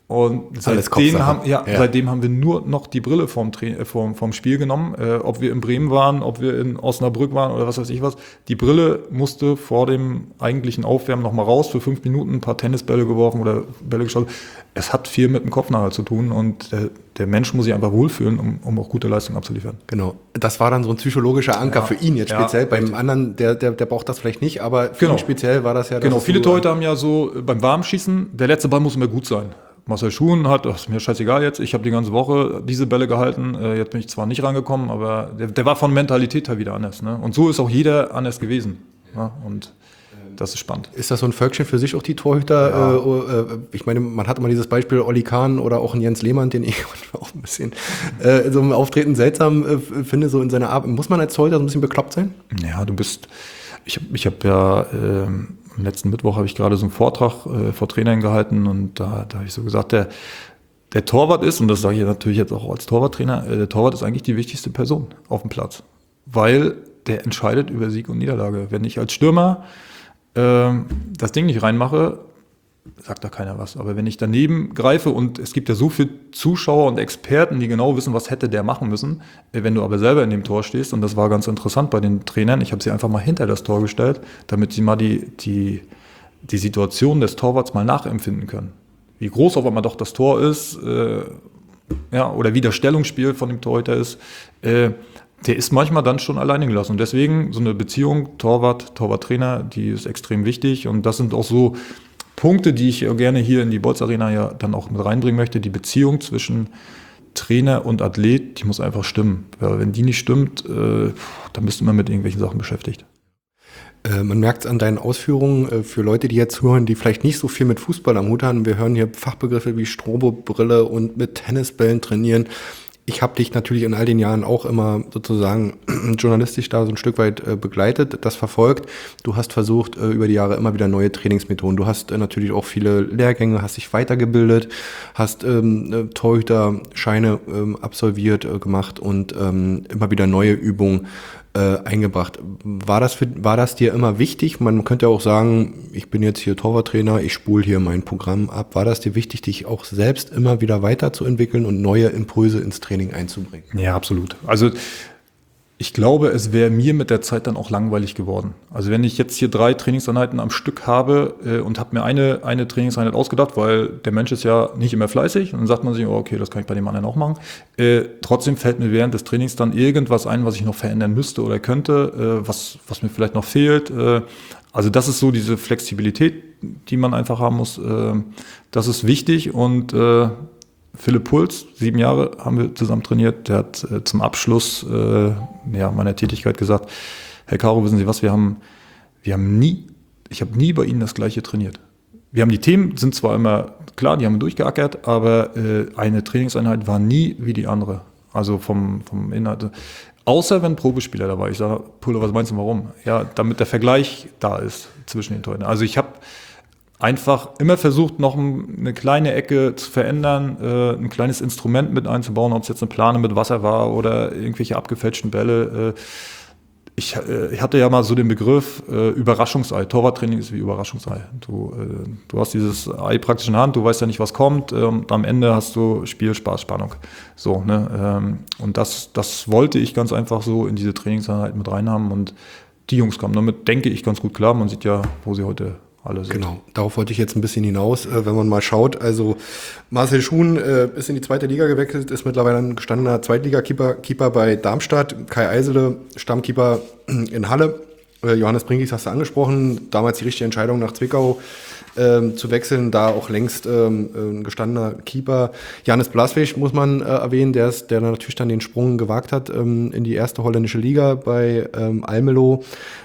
Und seitdem haben, ja, ja. seitdem haben wir nur noch die Brille vom, Tra- vom, vom Spiel genommen, äh, ob wir in Bremen waren, ob wir in Osnabrück waren oder was weiß ich was. Die Brille musste vor dem eigentlichen Aufwärmen nochmal raus, für fünf Minuten ein paar Tennisbälle geworfen oder Bälle geschaut. Es hat viel mit dem Kopf nachher zu tun und der, der Mensch muss sich einfach wohlfühlen, um, um auch gute Leistungen abzuliefern. Genau. Das war dann so ein psychologischer Anker ja. für ihn jetzt speziell. Ja, Beim richtig. anderen, der, der, der braucht das vielleicht nicht, aber für genau. ihn speziell war das ja... Genau, viele Torhüter haben ja so beim Warmschießen, der letzte Ball muss immer gut sein. Marcel Schuhen hat, ach, ist mir scheißegal jetzt, ich habe die ganze Woche diese Bälle gehalten, äh, jetzt bin ich zwar nicht rangekommen, aber der, der war von Mentalität her wieder anders. Ne? Und so ist auch jeder anders gewesen. Ne? Und das ist spannend. Ist das so ein Völkchen für sich auch, die Torhüter? Ja. Äh, äh, ich meine, man hat immer dieses Beispiel Olli Kahn oder auch ein Jens Lehmann, den ich auch ein bisschen äh, so im Auftreten seltsam äh, finde, so in seiner Arbeit. Muss man als Torhüter so ein bisschen bekloppt sein? Ja, du bist, ich habe ich hab ja... Äh, Am letzten Mittwoch habe ich gerade so einen Vortrag äh, vor Trainern gehalten und da, da habe ich so gesagt, der, der Torwart ist, und das sage ich natürlich jetzt auch als Torwarttrainer, äh, der Torwart ist eigentlich die wichtigste Person auf dem Platz, weil der entscheidet über Sieg und Niederlage. Wenn ich als Stürmer äh, das Ding nicht reinmache, sagt da keiner was. Aber wenn ich daneben greife und es gibt ja so viele Zuschauer und Experten, die genau wissen, was hätte der machen müssen, wenn du aber selber in dem Tor stehst, und das war ganz interessant bei den Trainern, ich habe sie einfach mal hinter das Tor gestellt, damit sie mal die, die, die Situation des Torwarts mal nachempfinden können. Wie groß auf einmal doch das Tor ist, äh, ja, oder wie das Stellungsspiel von dem Torhüter ist, äh, der ist manchmal dann schon alleine gelassen. Und deswegen so eine Beziehung Torwart, Torwarttrainer, die ist extrem wichtig, und das sind auch so Punkte, die ich gerne hier in die Bolz Arena ja dann auch mit reinbringen möchte. Die Beziehung zwischen Trainer und Athlet, die muss einfach stimmen. Weil wenn die nicht stimmt, äh, dann bist du immer mit irgendwelchen Sachen beschäftigt. Äh, man merkt es an deinen Ausführungen, äh, für Leute, die jetzt hören, die vielleicht nicht so viel mit Fußball am Hut haben. Wir hören hier Fachbegriffe wie Strobo-Brille und mit Tennisbällen trainieren. ich habe dich natürlich in all den Jahren auch immer sozusagen journalistisch da so ein Stück weit äh, begleitet, das verfolgt. Du hast versucht, äh, über die Jahre immer wieder neue Trainingsmethoden. Du hast äh, natürlich auch viele Lehrgänge, hast dich weitergebildet, hast ähm, äh, Torhüter-Scheine ähm, absolviert, äh, gemacht und ähm, immer wieder neue Übungen äh, eingebracht. War das, für, war das dir immer wichtig? Man könnte ja auch sagen, ich bin jetzt hier Torwarttrainer, ich spule hier mein Programm ab. War das dir wichtig, dich auch selbst immer wieder weiterzuentwickeln und neue Impulse ins Training einzubringen? Ja, absolut. Also ich glaube, es wäre mir mit der Zeit dann auch langweilig geworden. Also wenn ich jetzt hier drei Trainingseinheiten am Stück habe äh, und habe mir eine, eine Trainingseinheit ausgedacht, weil der Mensch ist ja nicht immer fleißig, und dann sagt man sich, oh, okay, das kann ich bei dem anderen auch machen. Äh, trotzdem fällt mir während des Trainings dann irgendwas ein, was ich noch verändern müsste oder könnte, äh, was, was mir vielleicht noch fehlt. Äh, also das ist so diese Flexibilität, die man einfach haben muss. Äh, das ist wichtig, und äh, Philipp Puls, sieben Jahre haben wir zusammen trainiert, der hat äh, zum Abschluss äh, ja, meiner Tätigkeit gesagt, Herr Caro, wissen Sie was, wir haben, wir haben nie, ich habe nie bei Ihnen das Gleiche trainiert. Wir haben die Themen, sind zwar immer klar, die haben wir durchgeackert, aber äh, eine Trainingseinheit war nie wie die andere, also vom, vom Inhalt. Außer wenn Probespieler da war. Ich sage, Pulle, was meinst du, warum? Ja, damit der Vergleich da ist zwischen den Torhütern. Also ich habe einfach immer versucht, noch eine kleine Ecke zu verändern, äh, ein kleines Instrument mit einzubauen, ob es jetzt eine Plane mit Wasser war oder irgendwelche abgefälschten Bälle. Äh, ich, äh, ich hatte ja mal so den Begriff äh, Überraschungsei. Torwarttraining ist wie Überraschungsei. Du, äh, du hast dieses Ei praktisch in der Hand, du weißt ja nicht, was kommt, äh, und am Ende hast du Spiel, Spaß, Spannung. So, ne? Ähm, und das, das wollte ich ganz einfach so in diese Trainingseinheit mit reinhaben, und die Jungs kamen damit, denke ich, ganz gut klar. Man sieht ja, wo sie heute alle sind. Genau, darauf wollte ich jetzt ein bisschen hinaus, äh, wenn man mal schaut. Also Marcel Schuhn äh, ist in die zweite Liga gewechselt, ist mittlerweile ein gestandener Zweitliga-Keeper Keeper bei Darmstadt. Kai Eisele, Stammkeeper in Halle. Äh, Johannes Brinkis hast du angesprochen, damals die richtige Entscheidung, nach Zwickau ähm, zu wechseln, da auch längst ähm, ein gestandener Keeper. Janis Blaswig muss man äh, erwähnen, der ist, der natürlich dann den Sprung gewagt hat ähm, in die erste holländische Liga bei ähm, Almelo.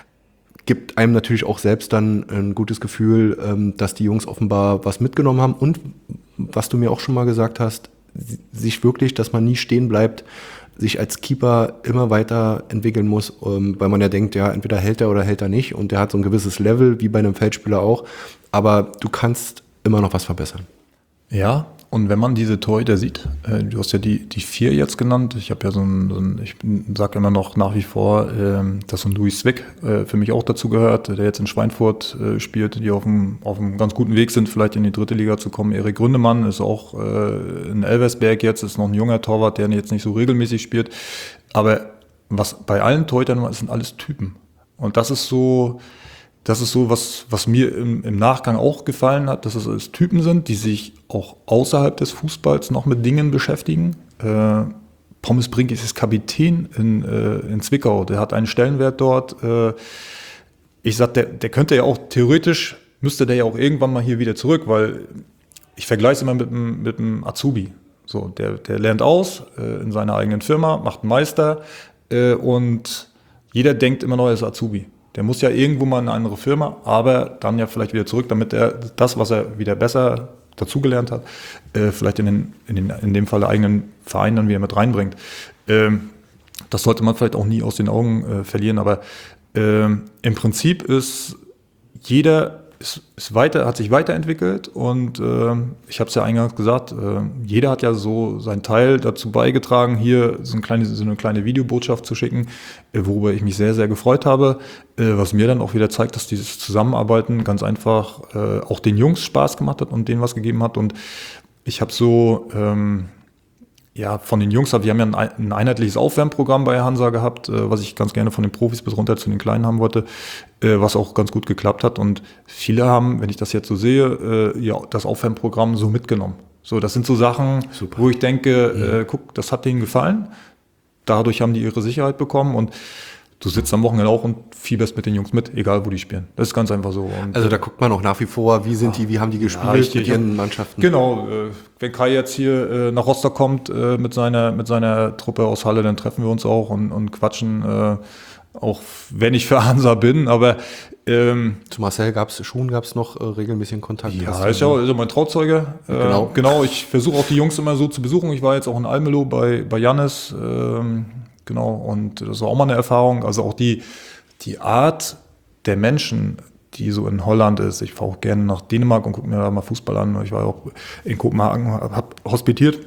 Gibt einem natürlich auch selbst dann ein gutes Gefühl, dass die Jungs offenbar was mitgenommen haben. Und was du mir auch schon mal gesagt hast, sich wirklich, dass man nie stehen bleibt, sich als Keeper immer weiter entwickeln muss, weil man ja denkt, ja, entweder hält er oder hält er nicht. Und der hat so ein gewisses Level, wie bei einem Feldspieler auch. Aber du kannst immer noch was verbessern. Ja, und wenn man diese Torhüter sieht, äh, du hast ja die, die vier jetzt genannt, ich habe ja so ein, so ein ich sage immer noch nach wie vor, äh, dass so ein Louis Zwick äh, für mich auch dazu gehört, der jetzt in Schweinfurt äh, spielt, die auf einem, auf einem ganz guten Weg sind, vielleicht in die dritte Liga zu kommen. Erik Gründemann ist auch äh, in Elversberg jetzt, ist noch ein junger Torwart, der jetzt nicht so regelmäßig spielt. Aber was bei allen Torhütern ist, sind alles Typen. Und das ist so... Das ist so, was, was mir im, im Nachgang auch gefallen hat, dass es alles Typen sind, die sich auch außerhalb des Fußballs noch mit Dingen beschäftigen. Äh, Pommes Brinkis ist Kapitän in, äh, in Zwickau, der hat einen Stellenwert dort. Äh, ich sag, der, der könnte ja auch, theoretisch müsste der ja auch irgendwann mal hier wieder zurück, weil ich vergleiche es immer mit einem, mit einem Azubi. So, der, der lernt aus äh, in seiner eigenen Firma, macht einen Meister äh, und jeder denkt immer noch, er ist Azubi. Der muss ja irgendwo mal in eine andere Firma, aber dann ja vielleicht wieder zurück, damit er das, was er wieder besser dazugelernt hat, äh, vielleicht in, den, in, den, in dem Fall der eigenen Verein dann wieder mit reinbringt. Ähm, das sollte man vielleicht auch nie aus den Augen äh, verlieren, aber äh, im Prinzip ist jeder ist, ist weiter, hat sich weiterentwickelt, und äh, ich habe es ja eingangs gesagt, äh, jeder hat ja so seinen Teil dazu beigetragen, hier so eine kleine, so eine kleine Videobotschaft zu schicken, äh, worüber ich mich sehr, sehr gefreut habe, äh, was mir dann auch wieder zeigt, dass dieses Zusammenarbeiten ganz einfach äh, auch den Jungs Spaß gemacht hat und denen was gegeben hat. Und ich habe so ähm, ja, von den Jungs, wir haben ja ein, ein einheitliches Aufwärmprogramm bei Hansa gehabt, äh, was ich ganz gerne von den Profis bis runter zu den Kleinen haben wollte, äh, was auch ganz gut geklappt hat. Und viele haben, wenn ich das jetzt so sehe, äh, ja, das Aufwärmprogramm so mitgenommen. So, das sind so Sachen, Super. Wo ich denke, mhm. äh, guck, das hat denen gefallen. Dadurch haben die ihre Sicherheit bekommen, und du sitzt am Wochenende auch und fieberst mit den Jungs mit, egal wo die spielen. Das ist ganz einfach so. Und also da guckt man auch nach wie vor, wie sind die, wie haben die gespielt, ja, mit ihren Mannschaften. Genau, äh, wenn Kai jetzt hier äh, nach Rostock kommt äh, mit seiner mit seiner Truppe aus Halle, dann treffen wir uns auch und, und quatschen. Äh, auch wenn ich für Hansa bin, aber ähm, zu Marcel gab's, Schuhen gab es noch äh, regelmäßigen Kontakt. Ja, ist ja also mein Trauzeuge. Genau. Äh, genau, ich versuche auch die Jungs immer so zu besuchen. Ich war jetzt auch in Almelo bei, bei Jannis, ähm, genau, und das war auch mal eine Erfahrung. Also auch die, die Art der Menschen, die so in Holland ist. Ich fahre auch gerne nach Dänemark und gucke mir da mal Fußball an. Ich war auch in Kopenhagen, habe hospitiert.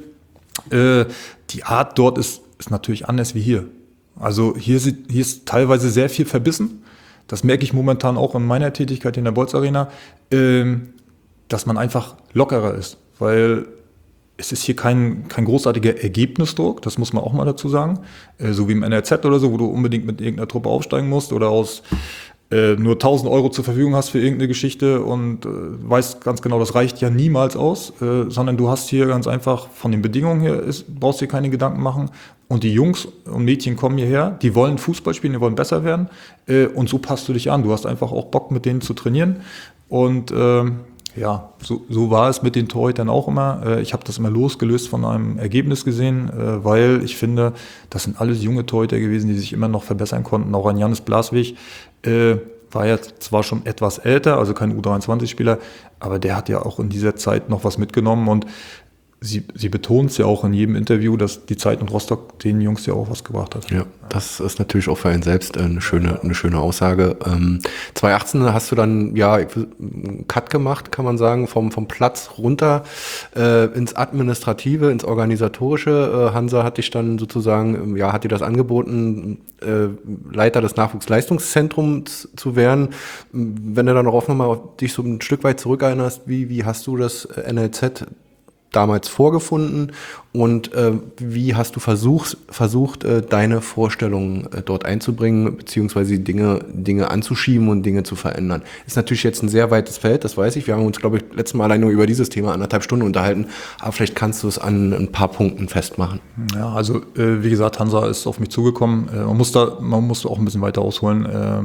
Äh, die Art dort ist, ist natürlich anders wie hier. Also hier, hier ist teilweise sehr viel verbissen. Das merke ich momentan auch in meiner Tätigkeit in der Bolz Arena, ähm, dass man einfach lockerer ist, weil es ist hier kein, kein großartiger Ergebnisdruck, das muss man auch mal dazu sagen, äh, so wie im N R Z oder so, wo du unbedingt mit irgendeiner Truppe aufsteigen musst oder aus äh, nur tausend Euro zur Verfügung hast für irgendeine Geschichte und äh, weißt ganz genau, das reicht ja niemals aus, äh, sondern du hast hier ganz einfach von den Bedingungen her, ist, brauchst dir keine Gedanken machen. Und die Jungs und Mädchen kommen hierher, die wollen Fußball spielen, die wollen besser werden. Äh, und so passt du dich an. Du hast einfach auch Bock, mit denen zu trainieren. Und ähm, ja, so, so war es mit den Torhütern auch immer. Äh, ich habe das immer losgelöst von einem Ergebnis gesehen, äh, weil ich finde, das sind alles junge Torhüter gewesen, die sich immer noch verbessern konnten. Auch ein Jannis Blaswig äh, war ja zwar schon etwas älter, also kein U dreiundzwanzig-Spieler, aber der hat ja auch in dieser Zeit noch was mitgenommen und Sie, sie betont es ja auch in jedem Interview, dass die Zeit in Rostock den Jungs ja auch was gebracht hat. Ja, das ist natürlich auch für einen selbst eine schöne, eine schöne Aussage. Ähm, zwanzig achtzehn hast du dann ja einen Cut gemacht, kann man sagen, vom, vom Platz runter äh, ins Administrative, ins Organisatorische. Äh, Hansa hat dich dann sozusagen, ja, hat dir das angeboten, äh, Leiter des Nachwuchsleistungszentrums zu werden. Wenn du dann darauf nochmal dich so ein Stück weit zurückerinnerst, wie, wie hast du das N L Z damals vorgefunden und äh, wie hast du versucht, versucht äh, deine Vorstellungen äh, dort einzubringen, beziehungsweise Dinge, Dinge anzuschieben und Dinge zu verändern? Ist natürlich jetzt ein sehr weites Feld, das weiß ich. Wir haben uns, glaube ich, letztes Mal allein nur über dieses Thema anderthalb Stunden unterhalten, aber vielleicht kannst du es an ein paar Punkten festmachen. Ja, also äh, wie gesagt, Hansa ist auf mich zugekommen. Äh, man muss da, man muss auch ein bisschen weiter ausholen. Äh,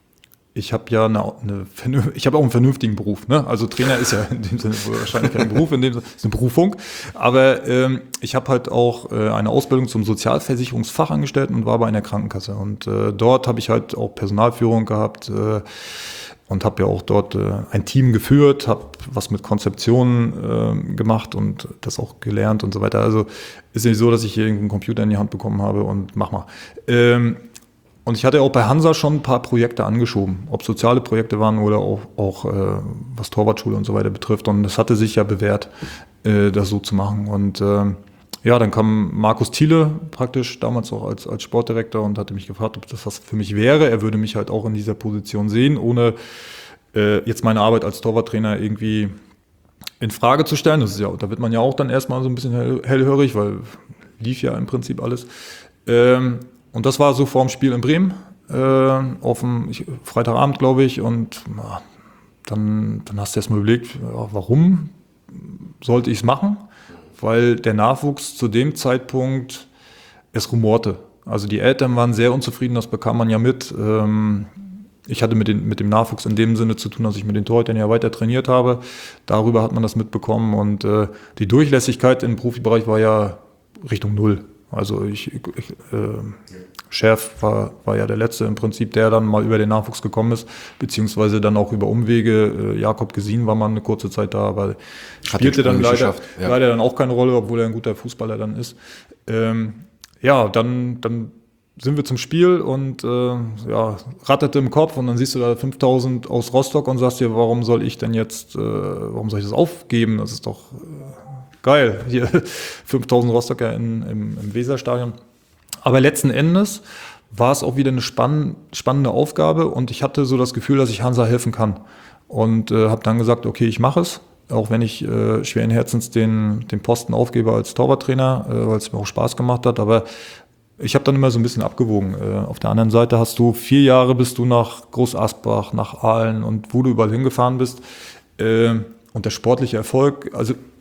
Ich habe ja eine, eine ich habe auch einen vernünftigen Beruf, ne? Also Trainer ist ja in dem Sinne wahrscheinlich kein Beruf, in dem Sinne ist eine Berufung. Aber ähm, ich habe halt auch äh, eine Ausbildung zum Sozialversicherungsfachangestellten und war bei einer Krankenkasse. Und äh, dort habe ich halt auch Personalführung gehabt äh, und habe ja auch dort äh, ein Team geführt, habe was mit Konzeptionen äh, gemacht und das auch gelernt und so weiter. Also ist nicht so, dass ich hier irgendeinen Computer in die Hand bekommen habe und mach mal. Ähm, Und ich hatte auch bei Hansa schon ein paar Projekte angeschoben, ob soziale Projekte waren oder auch, auch äh, was Torwartschule und so weiter betrifft. Und es hatte sich ja bewährt, äh, das so zu machen. Und äh, ja, dann kam Markus Thiele praktisch damals auch als, als Sportdirektor und hatte mich gefragt, ob das was für mich wäre. Er würde mich halt auch in dieser Position sehen, ohne äh, jetzt meine Arbeit als Torwarttrainer irgendwie in Frage zu stellen. Das ist ja, da wird man ja auch dann erstmal so ein bisschen hell, hellhörig, weil lief ja im Prinzip alles. Ähm, Und das war so vor dem Spiel in Bremen, äh, auf dem ich, Freitagabend, glaube ich. Und na, dann, dann hast du erst mal überlegt, ja, warum sollte ich es machen? Weil der Nachwuchs zu dem Zeitpunkt, es rumorte. Also die Eltern waren sehr unzufrieden, das bekam man ja mit. Ähm, ich hatte mit, den, mit dem Nachwuchs in dem Sinne zu tun, dass ich mit den Torhütern ja weiter trainiert habe. Darüber hat man das mitbekommen. Und äh, die Durchlässigkeit im Profibereich war ja Richtung Null. Also ich, ich äh, Scherf war, war ja der Letzte im Prinzip, der dann mal über den Nachwuchs gekommen ist, beziehungsweise dann auch über Umwege. Äh, Jakob Gesin war mal eine kurze Zeit da, aber spielte dann leider, ja. leider dann auch keine Rolle, obwohl er ein guter Fußballer dann ist. Ähm, ja, dann, dann sind wir zum Spiel und äh, ja, ratterte im Kopf und dann siehst du da fünftausend aus Rostock und sagst dir, warum soll ich denn jetzt, äh, warum soll ich das aufgeben? Das ist doch äh, geil, hier fünftausend Rostocker in, im, im Weserstadion. Aber letzten Endes war es auch wieder eine spann- spannende Aufgabe und ich hatte so das Gefühl, dass ich Hansa helfen kann. Und äh, habe dann gesagt, okay, ich mache es, auch wenn ich äh, schweren Herzens den, den Posten aufgebe als Torwarttrainer, äh, weil es mir auch Spaß gemacht hat. Aber ich habe dann immer so ein bisschen abgewogen. Äh, auf der anderen Seite hast du vier Jahre, bist du nach Groß Asbach, nach Aalen und wo du überall hingefahren bist. Äh, und der sportliche Erfolg, also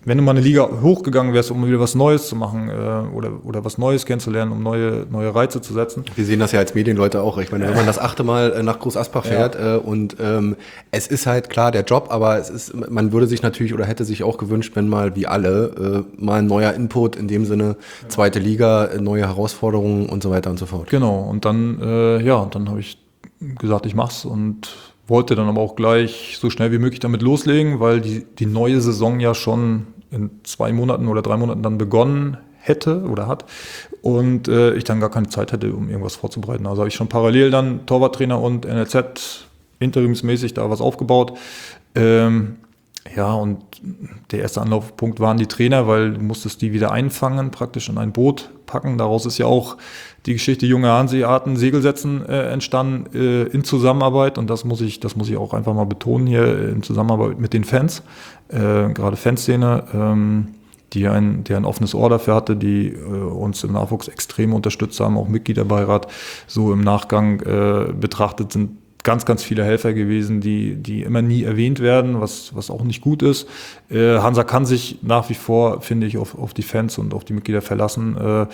wenn du mal eine Liga hochgegangen wärst, um wieder was Neues zu machen äh, oder, oder was Neues kennenzulernen, um neue, neue Reize zu setzen. Wir sehen das ja als Medienleute auch. Ich meine, wenn man das achte Mal äh, nach Groß Asbach fährt Ja. äh, und ähm, es ist halt klar der Job, aber es ist, man würde sich natürlich oder hätte sich auch gewünscht, wenn mal wie alle äh, mal ein neuer Input in dem Sinne, zweite Liga, äh, neue Herausforderungen und so weiter und so fort. Genau, und dann, äh, ja, dann habe ich gesagt, ich mach's und wollte dann aber auch gleich so schnell wie möglich damit loslegen, weil die, die neue Saison ja schon in zwei Monaten oder drei Monaten dann begonnen hätte oder hat und äh, ich dann gar keine Zeit hätte, um irgendwas vorzubereiten. Also habe ich schon parallel dann Torwarttrainer und N L Z interimsmäßig da was aufgebaut. Ähm, ja, und der erste Anlaufpunkt waren die Trainer, weil du musstest die wieder einfangen, praktisch in ein Boot packen. Daraus ist ja auch die Geschichte junge Hanseaten Segel setzen äh, entstanden äh, in Zusammenarbeit. Und das muss ich, das muss ich auch einfach mal betonen hier in Zusammenarbeit mit den Fans, äh, gerade Fanszene, ähm, die ein, die ein offenes Ohr dafür hatte, die äh, uns im Nachwuchs extrem unterstützt haben, auch Mitgliederbeirat. So im Nachgang äh, betrachtet sind ganz, ganz viele Helfer gewesen, die, die immer nie erwähnt werden, was, was auch nicht gut ist. Äh, Hansa kann sich nach wie vor, finde ich, auf, auf die Fans und auf die Mitglieder verlassen. Äh,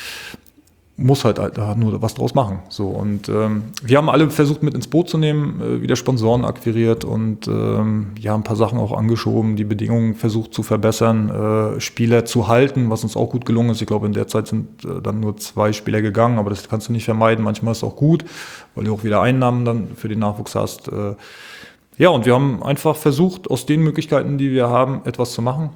muss halt da nur was draus machen. So, und ähm, wir haben alle versucht, mit ins Boot zu nehmen, äh, wieder Sponsoren akquiriert und ähm, ja, ein paar Sachen auch angeschoben, die Bedingungen versucht zu verbessern, äh, Spieler zu halten, was uns auch gut gelungen ist. Ich glaube, in der Zeit sind äh, dann nur zwei Spieler gegangen, aber das kannst du nicht vermeiden. Manchmal ist es auch gut, weil du auch wieder Einnahmen dann für den Nachwuchs hast. Äh, ja, und wir haben einfach versucht, aus den Möglichkeiten, die wir haben, etwas zu machen.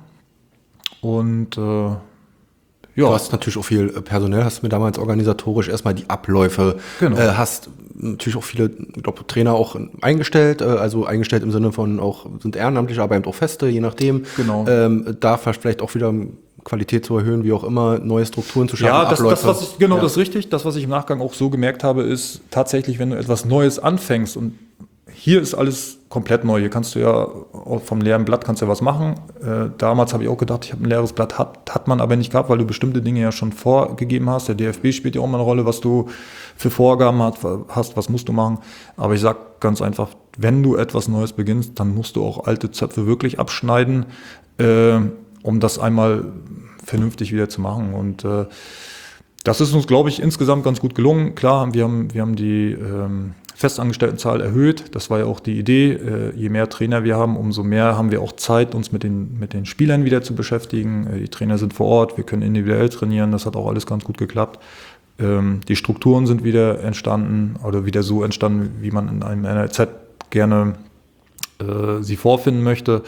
Und äh, Ja. Du hast natürlich auch viel personell, hast mir damals organisatorisch erstmal die Abläufe, genau. äh, hast natürlich auch viele, ich glaube, Trainer auch eingestellt, äh, also eingestellt im Sinne von auch, sind ehrenamtliche, aber eben auch Feste, je nachdem. Genau. Ähm, da vielleicht auch wieder Qualität zu erhöhen, wie auch immer, neue Strukturen zu schaffen, ja, das, Abläufe. Das, was ich, genau, ja. das ist richtig. Das, was ich im Nachgang auch so gemerkt habe, ist tatsächlich, wenn du etwas Neues anfängst und hier ist alles komplett neu. Hier kannst du ja vom leeren Blatt kannst du ja was machen. Äh, damals habe ich auch gedacht, ich habe ein leeres Blatt, hat, hat man aber nicht gehabt, weil du bestimmte Dinge ja schon vorgegeben hast. Der D F B spielt ja auch mal eine Rolle, was du für Vorgaben hat, hast, was musst du machen. Aber ich sage ganz einfach, wenn du etwas Neues beginnst, dann musst du auch alte Zöpfe wirklich abschneiden, äh, um das einmal vernünftig wieder zu machen. Und äh, das ist uns, glaube ich, insgesamt ganz gut gelungen. Klar, wir haben, wir haben die ähm, Festangestelltenzahl erhöht. Das war ja auch die Idee. Äh, je mehr Trainer wir haben, umso mehr haben wir auch Zeit, uns mit den, mit den Spielern wieder zu beschäftigen. Äh, die Trainer sind vor Ort, wir können individuell trainieren. Das hat auch alles ganz gut geklappt. Ähm, die Strukturen sind wieder entstanden oder wieder so entstanden, wie man in einem N L Z gerne äh, sie vorfinden möchte.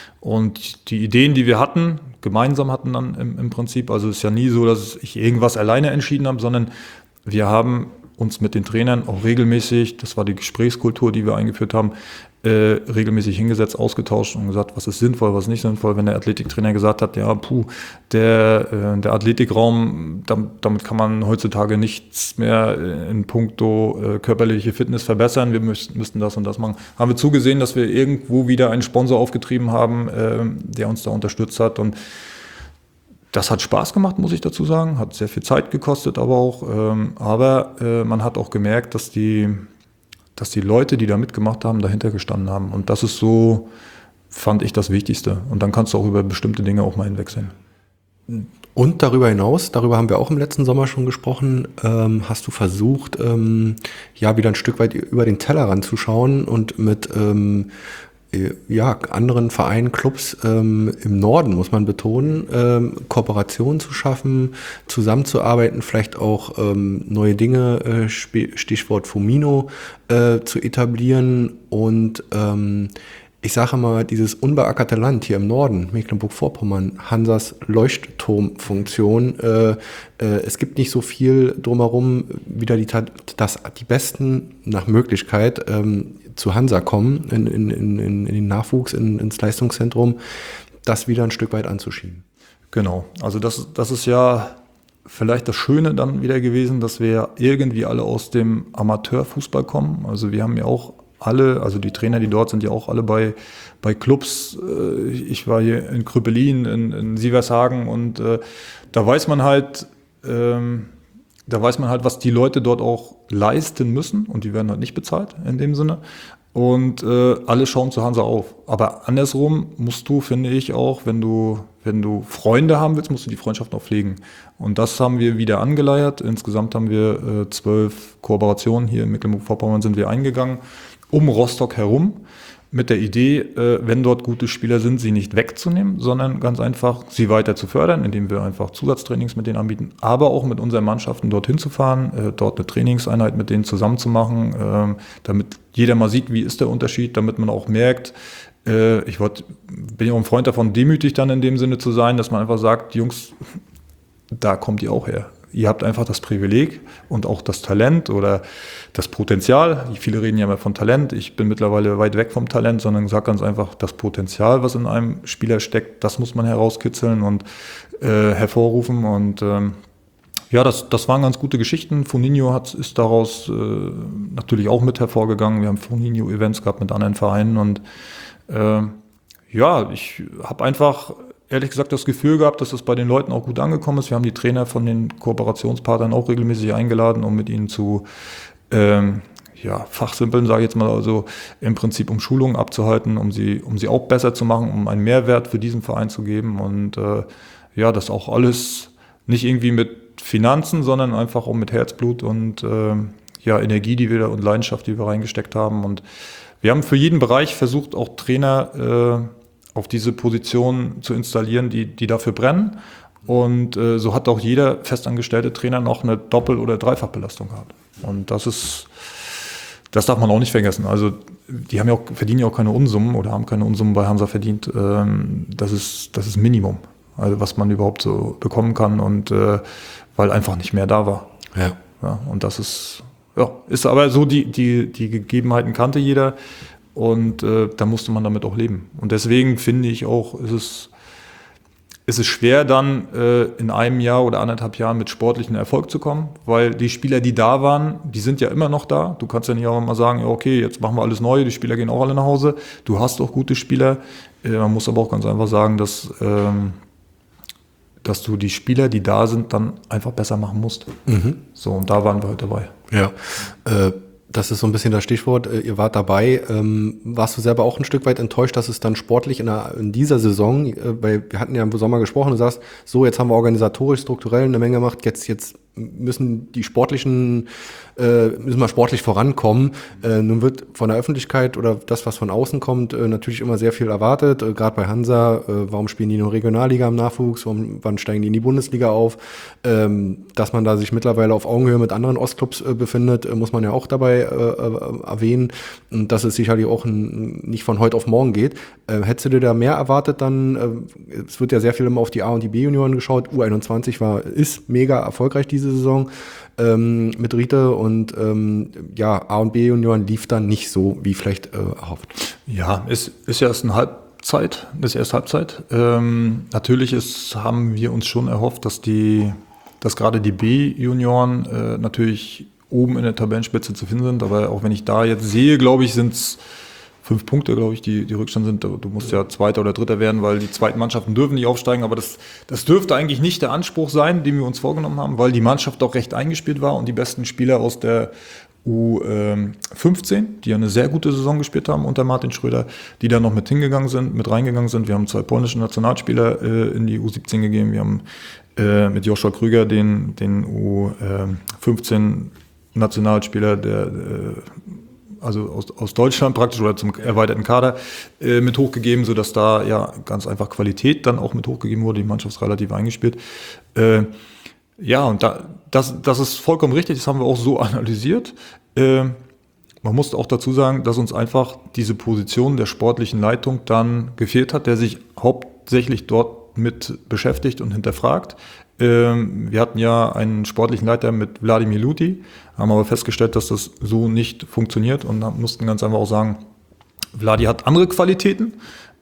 Und die Ideen, die wir hatten, gemeinsam hatten dann im, im Prinzip, also es ist ja nie so, dass ich irgendwas alleine entschieden habe, sondern wir haben uns mit den Trainern auch regelmäßig, das war die Gesprächskultur, die wir eingeführt haben, äh, regelmäßig hingesetzt, ausgetauscht und gesagt, was ist sinnvoll, was ist nicht sinnvoll. Wenn der Athletiktrainer gesagt hat, ja, puh, der, äh, der Athletikraum, damit, damit kann man heutzutage nichts mehr in puncto äh, körperliche Fitness verbessern, wir müssten, müssten das und das machen, haben wir zugesehen, dass wir irgendwo wieder einen Sponsor aufgetrieben haben, äh, der uns da unterstützt hat. Und das hat Spaß gemacht, muss ich dazu sagen, hat sehr viel Zeit gekostet, aber auch, ähm, aber äh, man hat auch gemerkt, dass die, dass die Leute, die da mitgemacht haben, dahinter gestanden haben. Und das ist so, fand ich, das Wichtigste. Und dann kannst du auch über bestimmte Dinge auch mal hinwegsehen. Und darüber hinaus, darüber haben wir auch im letzten Sommer schon gesprochen, ähm, hast du versucht, ähm, ja, wieder ein Stück weit über den Tellerrand zu schauen und mit ähm, ja, anderen Vereinen, Clubs ähm, im Norden, muss man betonen, ähm, Kooperationen zu schaffen, zusammenzuarbeiten, vielleicht auch ähm, neue Dinge, äh, Stichwort Fumino, äh, zu etablieren und ähm, ich sage mal, dieses unbeackerte Land hier im Norden, Mecklenburg-Vorpommern, Hansas Leuchtturmfunktion, äh, äh, es gibt nicht so viel drumherum, wieder die, dass die Besten nach Möglichkeit ähm, zu Hansa kommen, in, in, in, in den Nachwuchs, in, ins Leistungszentrum, das wieder ein Stück weit anzuschieben. Genau, also das, das ist ja vielleicht das Schöne dann wieder gewesen, dass wir irgendwie alle aus dem Amateurfußball kommen. Also wir haben ja auch alle, also die Trainer, die dort sind, ja auch alle bei, bei Clubs. Ich war hier in Krüppelin, in, in Sievershagen und äh, da weiß man halt, ähm, da weiß man halt, was die Leute dort auch leisten müssen und die werden halt nicht bezahlt in dem Sinne. und äh, alle schauen zu Hansa auf. Aber andersrum musst du, finde ich auch, wenn du, wenn du Freunde haben willst, musst du die Freundschaft auch pflegen. Und das haben wir wieder angeleiert. Insgesamt haben wir äh, zwölf Kooperationen hier in Mecklenburg-Vorpommern sind wir eingegangen, um Rostock herum. Mit der Idee, äh, wenn dort gute Spieler sind, sie nicht wegzunehmen, sondern ganz einfach sie weiter zu fördern, indem wir einfach Zusatztrainings mit denen anbieten, aber auch mit unseren Mannschaften dorthin zu fahren, äh, dort eine Trainingseinheit mit denen zusammen zu machen, äh, damit jeder mal sieht, wie ist der Unterschied, damit man auch merkt, äh, ich wollt, bin ja auch ein Freund davon, demütig dann in dem Sinne zu sein, dass man einfach sagt, Jungs, da kommt ihr auch her. Ihr habt einfach das Privileg und auch das Talent oder das Potenzial. Viele reden ja immer von Talent. Ich bin mittlerweile weit weg vom Talent, sondern sage ganz einfach, das Potenzial, was in einem Spieler steckt, das muss man herauskitzeln und äh, hervorrufen. Und ähm, ja, das, das waren ganz gute Geschichten. Foninho hat, ist daraus äh, natürlich auch mit hervorgegangen. Wir haben Foninho-Events gehabt mit anderen Vereinen. Und äh, ja, ich habe einfach ehrlich gesagt das Gefühl gehabt, dass das bei den Leuten auch gut angekommen ist. Wir haben die Trainer von den Kooperationspartnern auch regelmäßig eingeladen, um mit ihnen zu ähm, ja, fachsimpeln, sage ich jetzt mal, also im Prinzip um Schulungen abzuhalten, um sie, um sie auch besser zu machen, um einen Mehrwert für diesen Verein zu geben. Und äh, ja, das auch alles nicht irgendwie mit Finanzen, sondern einfach auch mit Herzblut und äh, ja, Energie, die wir da und Leidenschaft, die wir reingesteckt haben. Und wir haben für jeden Bereich versucht, auch Trainer äh, auf diese Position zu installieren, die, die dafür brennen. Und äh, so hat auch jeder festangestellte Trainer noch eine Doppel- oder Dreifachbelastung gehabt. Und das ist, das darf man auch nicht vergessen. Also die haben ja auch, verdienen ja auch keine Unsummen oder haben keine Unsummen bei Hansa verdient. Ähm, das ist, das ist Minimum, also was man überhaupt so bekommen kann und äh, weil einfach nicht mehr da war. Ja. Ja, und das ist, ja, ist aber so, die, die, die Gegebenheiten kannte jeder. Und äh, da musste man damit auch leben. Und deswegen finde ich auch, ist es, ist es schwer dann äh, in einem Jahr oder anderthalb Jahren mit sportlichen Erfolg zu kommen, weil die Spieler, die da waren, die sind ja immer noch da. Du kannst ja nicht auch mal sagen, ja, okay, jetzt machen wir alles neu, die Spieler gehen auch alle nach Hause. Du hast auch gute Spieler. Äh, man muss aber auch ganz einfach sagen, dass, ähm, dass du die Spieler, die da sind, dann einfach besser machen musst. Mhm. So, und da waren wir heute dabei. Ja, äh, das ist so ein bisschen das Stichwort, ihr wart dabei. Ähm, warst du selber auch ein Stück weit enttäuscht, dass es dann sportlich in, der, in dieser Saison, äh, weil wir hatten ja im Sommer gesprochen, du sagst, so, jetzt haben wir organisatorisch, strukturell eine Menge gemacht, jetzt, jetzt müssen die sportlichen, äh, müssen wir sportlich vorankommen. Äh, nun wird von der Öffentlichkeit oder das, was von außen kommt, äh, natürlich immer sehr viel erwartet. Äh, Gerade bei Hansa, äh, warum spielen die nur Regionalliga im Nachwuchs? Warum, wann steigen die in die Bundesliga auf? Ähm, dass man da sich mittlerweile auf Augenhöhe mit anderen Ostclubs äh, befindet, äh, muss man ja auch dabei äh, äh, erwähnen. Und dass es sicherlich auch ein, nicht von heute auf morgen geht. Äh, hättest du dir da mehr erwartet dann? Äh, es wird ja sehr viel immer auf die A- und die B-Junioren geschaut. U einundzwanzig war, ist mega erfolgreich diese Saison ähm, mit Riete und ähm, ja, A- und B-Junioren lief dann nicht so, wie vielleicht äh, erhofft. Ja, es ist ja erst eine Halbzeit, das ist erst Halbzeit. Ähm, natürlich ist, haben wir uns schon erhofft, dass die, dass gerade die B-Junioren äh, natürlich oben in der Tabellenspitze zu finden sind, aber auch wenn ich da jetzt sehe, glaube ich, sind es fünf Punkte, glaube ich, die, die Rückstand sind. Du musst ja Zweiter oder Dritter werden, weil die zweiten Mannschaften dürfen nicht aufsteigen. Aber das, das dürfte eigentlich nicht der Anspruch sein, den wir uns vorgenommen haben, weil die Mannschaft auch recht eingespielt war und die besten Spieler aus der U fünfzehn, die ja eine sehr gute Saison gespielt haben unter Martin Schröder, die da noch mit hingegangen sind, mit reingegangen sind. Wir haben zwei polnische Nationalspieler äh, in die U siebzehn gegeben. Wir haben äh, mit Joshua Krüger den, den U fünfzehn Nationalspieler, der äh, also aus, aus Deutschland praktisch oder zum erweiterten Kader äh, mit hochgegeben, sodass da ja ganz einfach Qualität dann auch mit hochgegeben wurde, die Mannschaft ist relativ eingespielt. Äh, ja, und da, das, das ist vollkommen richtig, das haben wir auch so analysiert. Äh, man muss auch dazu sagen, dass uns einfach diese Position der sportlichen Leitung dann gefehlt hat, der sich hauptsächlich dort mit beschäftigt und hinterfragt. Wir hatten ja einen sportlichen Leiter mit Wladimir Luti, haben aber festgestellt, dass das so nicht funktioniert und mussten ganz einfach auch sagen, Vladi hat andere Qualitäten,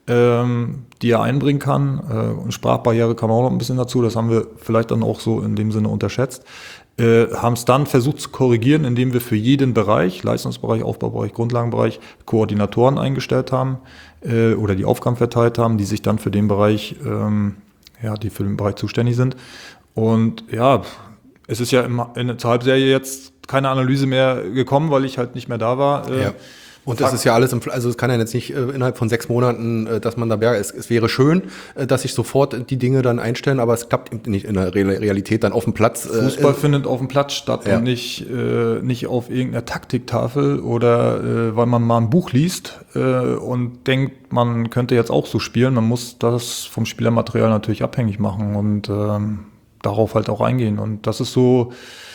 die er einbringen kann. Und Sprachbarriere kam auch noch ein bisschen dazu, das haben wir vielleicht dann auch so in dem Sinne unterschätzt. Haben es dann versucht zu korrigieren, indem wir für jeden Bereich, Leistungsbereich, Aufbaubereich, Grundlagenbereich, Koordinatoren eingestellt haben oder die Aufgaben verteilt haben, die sich dann für den Bereich ja, die für den Bereich zuständig sind. Und ja, es ist ja im, in der Halbserie jetzt keine Analyse mehr gekommen, weil ich halt nicht mehr da war. Ja. Und das ist ja alles, im, also es kann ja jetzt nicht äh, innerhalb von sechs Monaten, äh, dass man da wäre. Es, es wäre schön, äh, dass sich sofort die Dinge dann einstellen, aber es klappt eben nicht in der Re- Realität dann auf dem Platz. Äh, Fußball äh, findet auf dem Platz statt ja. und nicht, äh, nicht auf irgendeiner Taktiktafel oder äh, weil man mal ein Buch liest äh, und denkt, man könnte jetzt auch so spielen. Man muss das vom Spielermaterial natürlich abhängig machen und ähm, darauf halt auch eingehen. Und das ist so,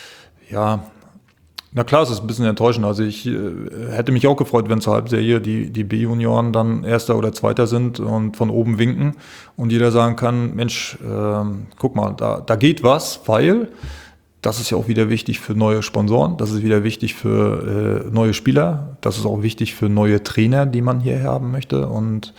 ja... Na klar, es ist ein bisschen enttäuschend. Also ich äh, hätte mich auch gefreut, wenn zur Halbserie die, die B-Junioren dann Erster oder Zweiter sind und von oben winken und jeder sagen kann, Mensch, äh, guck mal, da, da geht was, weil das ist ja auch wieder wichtig für neue Sponsoren, das ist wieder wichtig für äh, neue Spieler, das ist auch wichtig für neue Trainer, die man hier haben möchte und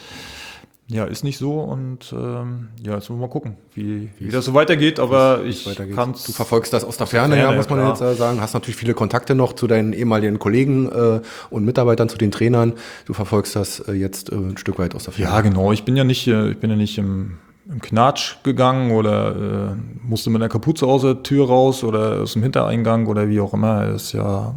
ja, ist nicht so und ähm, ja, jetzt wollen wir mal gucken, wie, wie das so weitergeht, aber ich kann Du verfolgst das aus der Ferne, ja, muss man klar. jetzt äh, sagen. Hast natürlich viele Kontakte noch zu deinen ehemaligen Kollegen äh, und Mitarbeitern, zu den Trainern. Du verfolgst das äh, jetzt äh, ein Stück weit aus der Ferne. Ja, genau. Ich bin ja nicht, ich bin ja nicht im, im Knatsch gegangen oder äh, musste mit einer Kapuze aus der Tür raus oder aus dem Hintereingang oder wie auch immer. Das ist ja,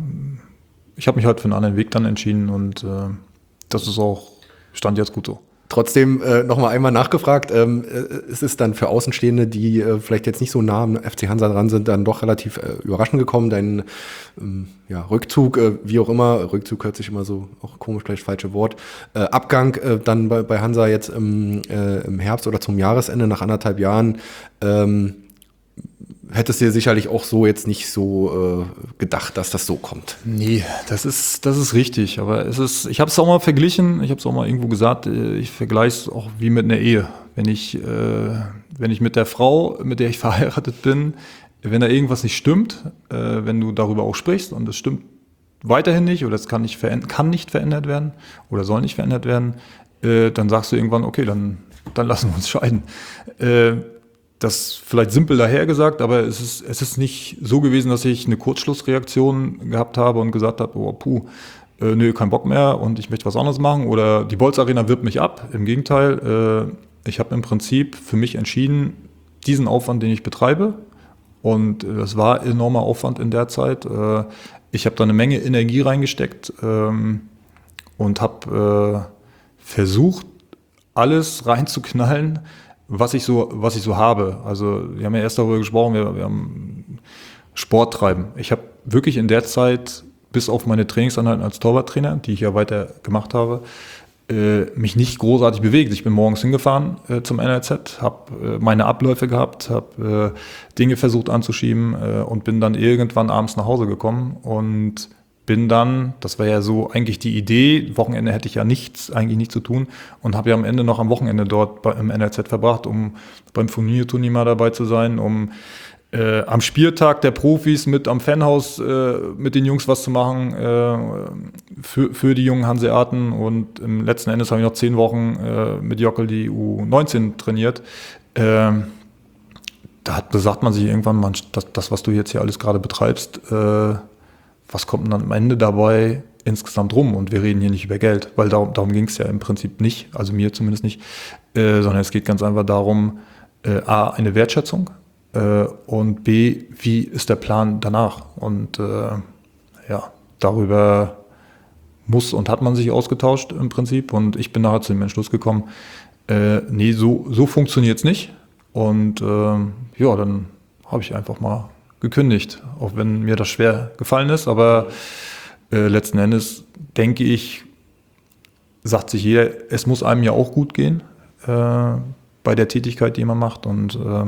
ich habe mich halt für einen anderen Weg dann entschieden und äh, das ist auch, stand jetzt gut so. Trotzdem äh, nochmal einmal nachgefragt, ähm, äh, ist es dann für Außenstehende, die äh, vielleicht jetzt nicht so nah am F C Hansa dran sind, dann doch relativ äh, überraschend gekommen, dein ähm, ja, Rückzug, äh, wie auch immer, Rückzug hört sich immer so, auch komisch, vielleicht falsche Wort, äh, Abgang äh, dann bei, bei Hansa jetzt im, äh, im Herbst oder zum Jahresende nach anderthalb Jahren, ähm, hättest du dir sicherlich auch so jetzt nicht so äh, gedacht, dass das so kommt. Nee, das ist, das ist richtig. Aber es ist, ich habe es auch mal verglichen, ich habe es auch mal irgendwo gesagt, ich vergleiche es auch wie mit einer Ehe. Wenn ich, äh, wenn ich mit der Frau, mit der ich verheiratet bin, wenn da irgendwas nicht stimmt, äh, wenn du darüber auch sprichst und es stimmt weiterhin nicht oder es kann nicht, veränd- kann nicht verändert werden oder soll nicht verändert werden, äh, dann sagst du irgendwann, okay, dann, dann lassen wir uns scheiden. Äh, Das ist vielleicht simpel dahergesagt, aber es ist, es ist nicht so gewesen, dass ich eine Kurzschlussreaktion gehabt habe und gesagt habe, oh puh, äh, nö, kein Bock mehr und ich möchte was anderes machen oder die Bolz Arena wirbt mich ab. Im Gegenteil, äh, ich habe im Prinzip für mich entschieden, diesen Aufwand, den ich betreibe, und das war enormer Aufwand in der Zeit. Äh, ich habe da eine Menge Energie reingesteckt ähm, und habe äh, versucht, alles reinzuknallen, was ich so, was ich so habe. Also wir haben ja erst darüber gesprochen, wir, wir haben Sport treiben. Ich habe wirklich in der Zeit, bis auf meine Trainingseinheiten als Torwarttrainer, die ich ja weiter gemacht habe, äh, mich nicht großartig bewegt. Ich bin morgens hingefahren äh, zum N L Z, habe äh, meine Abläufe gehabt, habe äh, Dinge versucht anzuschieben äh, und bin dann irgendwann abends nach Hause gekommen und bin dann, das war ja so eigentlich die Idee, Wochenende hätte ich ja nichts, eigentlich nichts zu tun und habe ja am Ende noch am Wochenende dort bei, im N L Z verbracht, um beim Furnierturnier mal dabei zu sein, um äh, am Spieltag der Profis mit am Fanhaus äh, mit den Jungs was zu machen äh, für, für die jungen Hanseaten und im letzten Endes habe ich noch zehn Wochen äh, mit Jockel die U neunzehn trainiert. Äh, da, hat, da sagt man sich irgendwann, man, das, das, was du jetzt hier alles gerade betreibst, äh, was kommt denn am Ende dabei insgesamt rum? Und wir reden hier nicht über Geld, weil darum, darum ging es ja im Prinzip nicht, also mir zumindest nicht, äh, sondern es geht ganz einfach darum, äh, A, eine Wertschätzung äh, und B, wie ist der Plan danach? Und äh, ja, darüber muss und hat man sich ausgetauscht im Prinzip und ich bin nachher zu dem Entschluss gekommen, äh, nee, so, so funktioniert es nicht und äh, ja, dann habe ich einfach mal gekündigt, auch wenn mir das schwer gefallen ist, aber äh, letzten Endes denke ich, sagt sich jeder, es muss einem ja auch gut gehen äh, bei der Tätigkeit, die man macht und äh,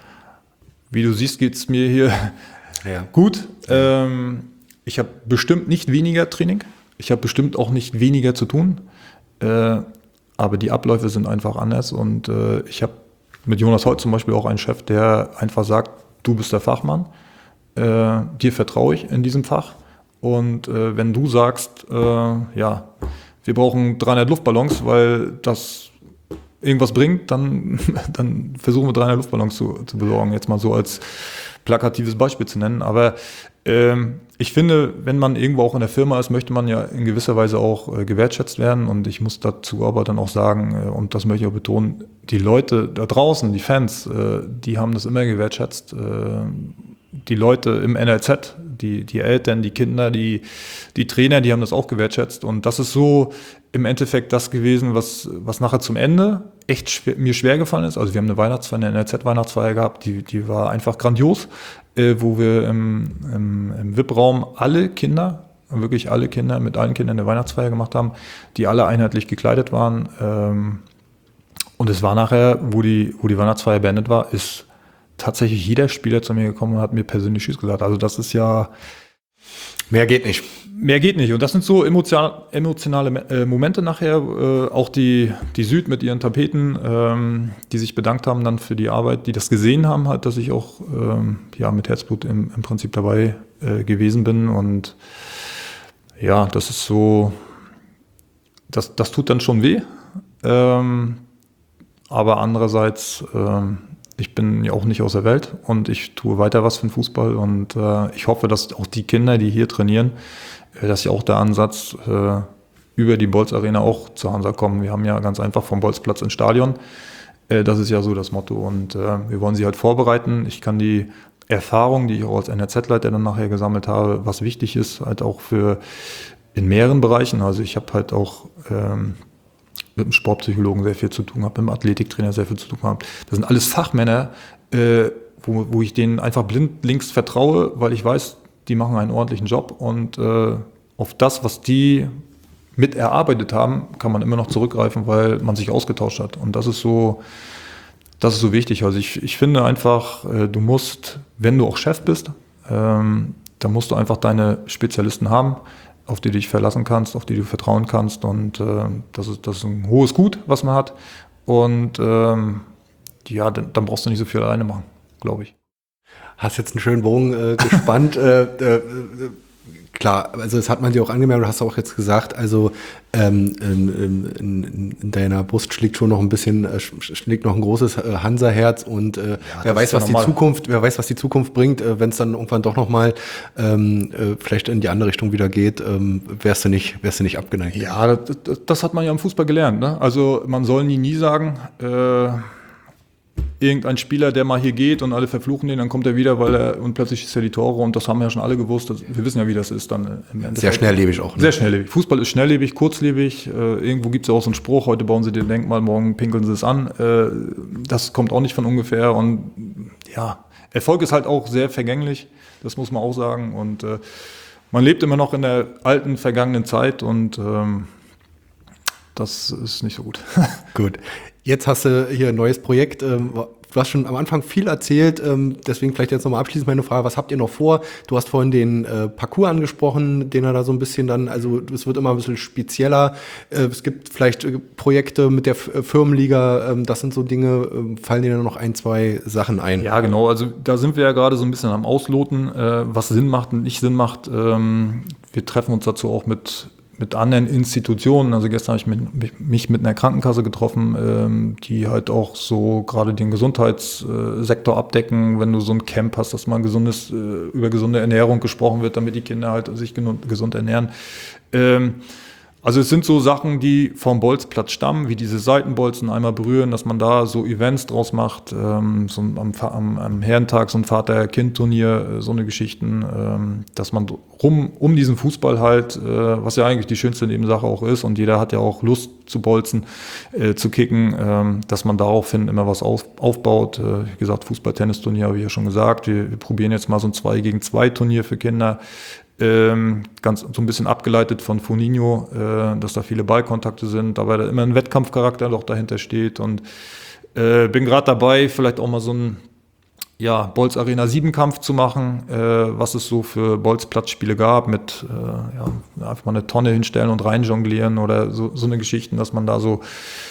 wie du siehst, geht es mir hier ja. gut. Ähm, ich habe bestimmt nicht weniger Training, ich habe bestimmt auch nicht weniger zu tun, äh, aber die Abläufe sind einfach anders und äh, ich habe mit Jonas Holt zum Beispiel auch einen Chef, der einfach sagt, du bist der Fachmann, äh, dir vertraue ich in diesem Fach und äh, wenn du sagst, äh, ja, wir brauchen dreihundert Luftballons, weil das irgendwas bringt, dann, dann versuchen wir dreihundert Luftballons zu, zu besorgen, jetzt mal so als plakatives Beispiel zu nennen, aber ähm, ich finde, wenn man irgendwo auch in der Firma ist, möchte man ja in gewisser Weise auch äh, gewertschätzt werden und ich muss dazu aber dann auch sagen, äh, und das möchte ich auch betonen, die Leute da draußen, die Fans, äh, die haben das immer gewertschätzt. Äh, die Leute im N L Z, die, die Eltern, die Kinder, die, die Trainer, die haben das auch gewertschätzt. Und das ist so im Endeffekt das gewesen, was, was nachher zum Ende echt schwer, mir schwer gefallen ist. Also wir haben eine Weihnachtsfeier, eine N L Z-Weihnachtsfeier gehabt, die, die war einfach grandios, äh, wo wir im, im, im V I P-Raum alle Kinder, wirklich alle Kinder, mit allen Kindern eine Weihnachtsfeier gemacht haben, die alle einheitlich gekleidet waren. Ähm, und es war nachher, wo die, wo die Weihnachtsfeier beendet war, ist tatsächlich jeder Spieler zu mir gekommen und hat mir persönlich Tschüss gesagt. Also das ist ja... Mehr geht nicht. Mehr geht nicht. Und das sind so emotional, emotionale äh, Momente nachher. Äh, auch die, die Süd mit ihren Tapeten, ähm, die sich bedankt haben dann für die Arbeit, die das gesehen haben, halt, dass ich auch ähm, ja, mit Herzblut im, im Prinzip dabei äh, gewesen bin. Und ja, das ist so, das, das tut dann schon weh. Ähm, aber andererseits, ähm, ich bin ja auch nicht aus der Welt und ich tue weiter was für den Fußball und äh, ich hoffe, dass auch die Kinder, die hier trainieren, äh, dass ja auch der Ansatz äh, über die Bolz Arena auch zur Hansa kommen. Wir haben ja ganz einfach vom Bolzplatz ins Stadion. Äh, das ist ja so das Motto und äh, wir wollen sie halt vorbereiten. Ich kann die Erfahrung, die ich auch als N R Z-Leiter dann nachher gesammelt habe, was wichtig ist, halt auch für in mehreren Bereichen. Also ich habe halt auch ähm, mit dem Sportpsychologen sehr viel zu tun gehabt, mit dem Athletiktrainer sehr viel zu tun gehabt. Das sind alles Fachmänner, äh, wo, wo ich denen einfach blindlings vertraue, weil ich weiß, die machen einen ordentlichen Job und äh, auf das, was die mit erarbeitet haben, kann man immer noch zurückgreifen, weil man sich ausgetauscht hat. Und das ist so, das ist so wichtig. Also ich, ich finde einfach, äh, du musst, wenn du auch Chef bist, ähm, dann musst du einfach deine Spezialisten haben, auf die du dich verlassen kannst, auf die du vertrauen kannst. Und äh, das ist, das ist ein hohes Gut, was man hat. Und ähm, ja, dann, dann brauchst du nicht so viel alleine machen, glaube ich. Hast jetzt einen schönen Bogen äh, gespannt. äh, äh, klar, also das hat man dir auch angemerkt, du hast auch jetzt gesagt, also ähm, in, in, in deiner Brust schlägt schon noch ein bisschen, äh, schlägt noch ein großes äh, Hansa-Herz und äh, ja, wer weiß, was ja die Zukunft, wer weiß, was die Zukunft bringt, äh, wenn es dann irgendwann doch noch mal ähm, äh, vielleicht in die andere Richtung wieder geht, ähm, wärst du nicht, wärst du nicht abgeneigt. Ja, das, das, das hat man ja im Fußball gelernt, ne? Also man soll nie, nie sagen, äh, irgendein Spieler, der mal hier geht und alle verfluchen den, dann kommt er wieder, weil er und plötzlich ist er die Tore und das haben wir ja schon alle gewusst. Das, wir wissen ja, wie das ist dann im Endeffekt. Sehr schnelllebig auch. Ne? Sehr schnelllebig. Fußball ist schnelllebig, kurzlebig. Äh, irgendwo gibt es ja auch so einen Spruch, heute bauen sie den Denkmal, morgen pinkeln sie es an. Äh, das kommt auch nicht von ungefähr und ja, Erfolg ist halt auch sehr vergänglich, das muss man auch sagen und äh, man lebt immer noch in der alten, vergangenen Zeit und ähm, das ist nicht so gut. Gut. Jetzt hast du hier ein neues Projekt. Du hast schon am Anfang viel erzählt, deswegen vielleicht jetzt nochmal abschließend meine Frage, was habt ihr noch vor? Du hast vorhin den Parcours angesprochen, den er da so ein bisschen dann, also es wird immer ein bisschen spezieller. Es gibt vielleicht Projekte mit der Firmenliga, das sind so Dinge, fallen dir dann noch ein, zwei Sachen ein? Ja, genau, also da sind wir ja gerade so ein bisschen am Ausloten, was Sinn macht und nicht Sinn macht. Wir treffen uns dazu auch mit mit anderen Institutionen, also gestern habe ich mit, mich mit einer Krankenkasse getroffen, ähm, die halt auch so gerade den Gesundheitssektor abdecken, wenn du so ein Camp hast, dass mal gesundes, äh, über gesunde Ernährung gesprochen wird, damit die Kinder halt sich gesund ernähren. Ähm, Also es sind so Sachen, die vom Bolzplatz stammen, wie diese Seitenbolzen einmal berühren, dass man da so Events draus macht, ähm, so am, am, am Herrentag so ein Vater-Kind-Turnier, äh, so eine Geschichten, ähm, dass man rum um diesen Fußball halt, äh, was ja eigentlich die schönste Nebensache auch ist und jeder hat ja auch Lust zu bolzen, äh, zu kicken, ähm, dass man daraufhin immer was auf, aufbaut. Äh, wie gesagt, Fußball-Tennis-Turnier habe ich ja schon gesagt. Wir, wir probieren jetzt mal so ein zwei gegen zwei Turnier für Kinder. Ähm, ganz so ein bisschen abgeleitet von Funinho, äh, dass da viele Ballkontakte sind, dabei da immer ein Wettkampfcharakter doch dahinter steht und äh, bin gerade dabei, vielleicht auch mal so ein ja, Bolz Arena sieben Kampf zu machen, äh, was es so für Bolzplatzspiele gab, mit äh, ja, einfach mal eine Tonne hinstellen und rein jonglieren oder so, so eine Geschichten, dass man da so,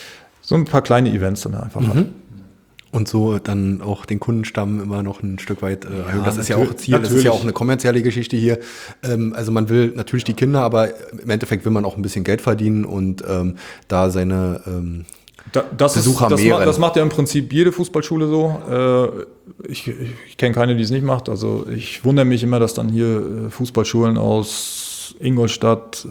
so ein paar kleine Events dann einfach mhm. hat. Und so dann auch den Kundenstamm immer noch ein Stück weit äh, erhöhen. Ja, das ist ja auch Ziel, natürlich. Das ist ja auch eine kommerzielle Geschichte hier. Ähm, also man will natürlich die Kinder, aber im Endeffekt will man auch ein bisschen Geld verdienen und ähm, da seine ähm, da, das Besucher ist, das, mehren. Ma, das macht ja im Prinzip jede Fußballschule so. Äh, ich ich kenne keine, die es nicht macht. Also ich wundere mich immer, dass dann hier äh, Fußballschulen aus Ingolstadt,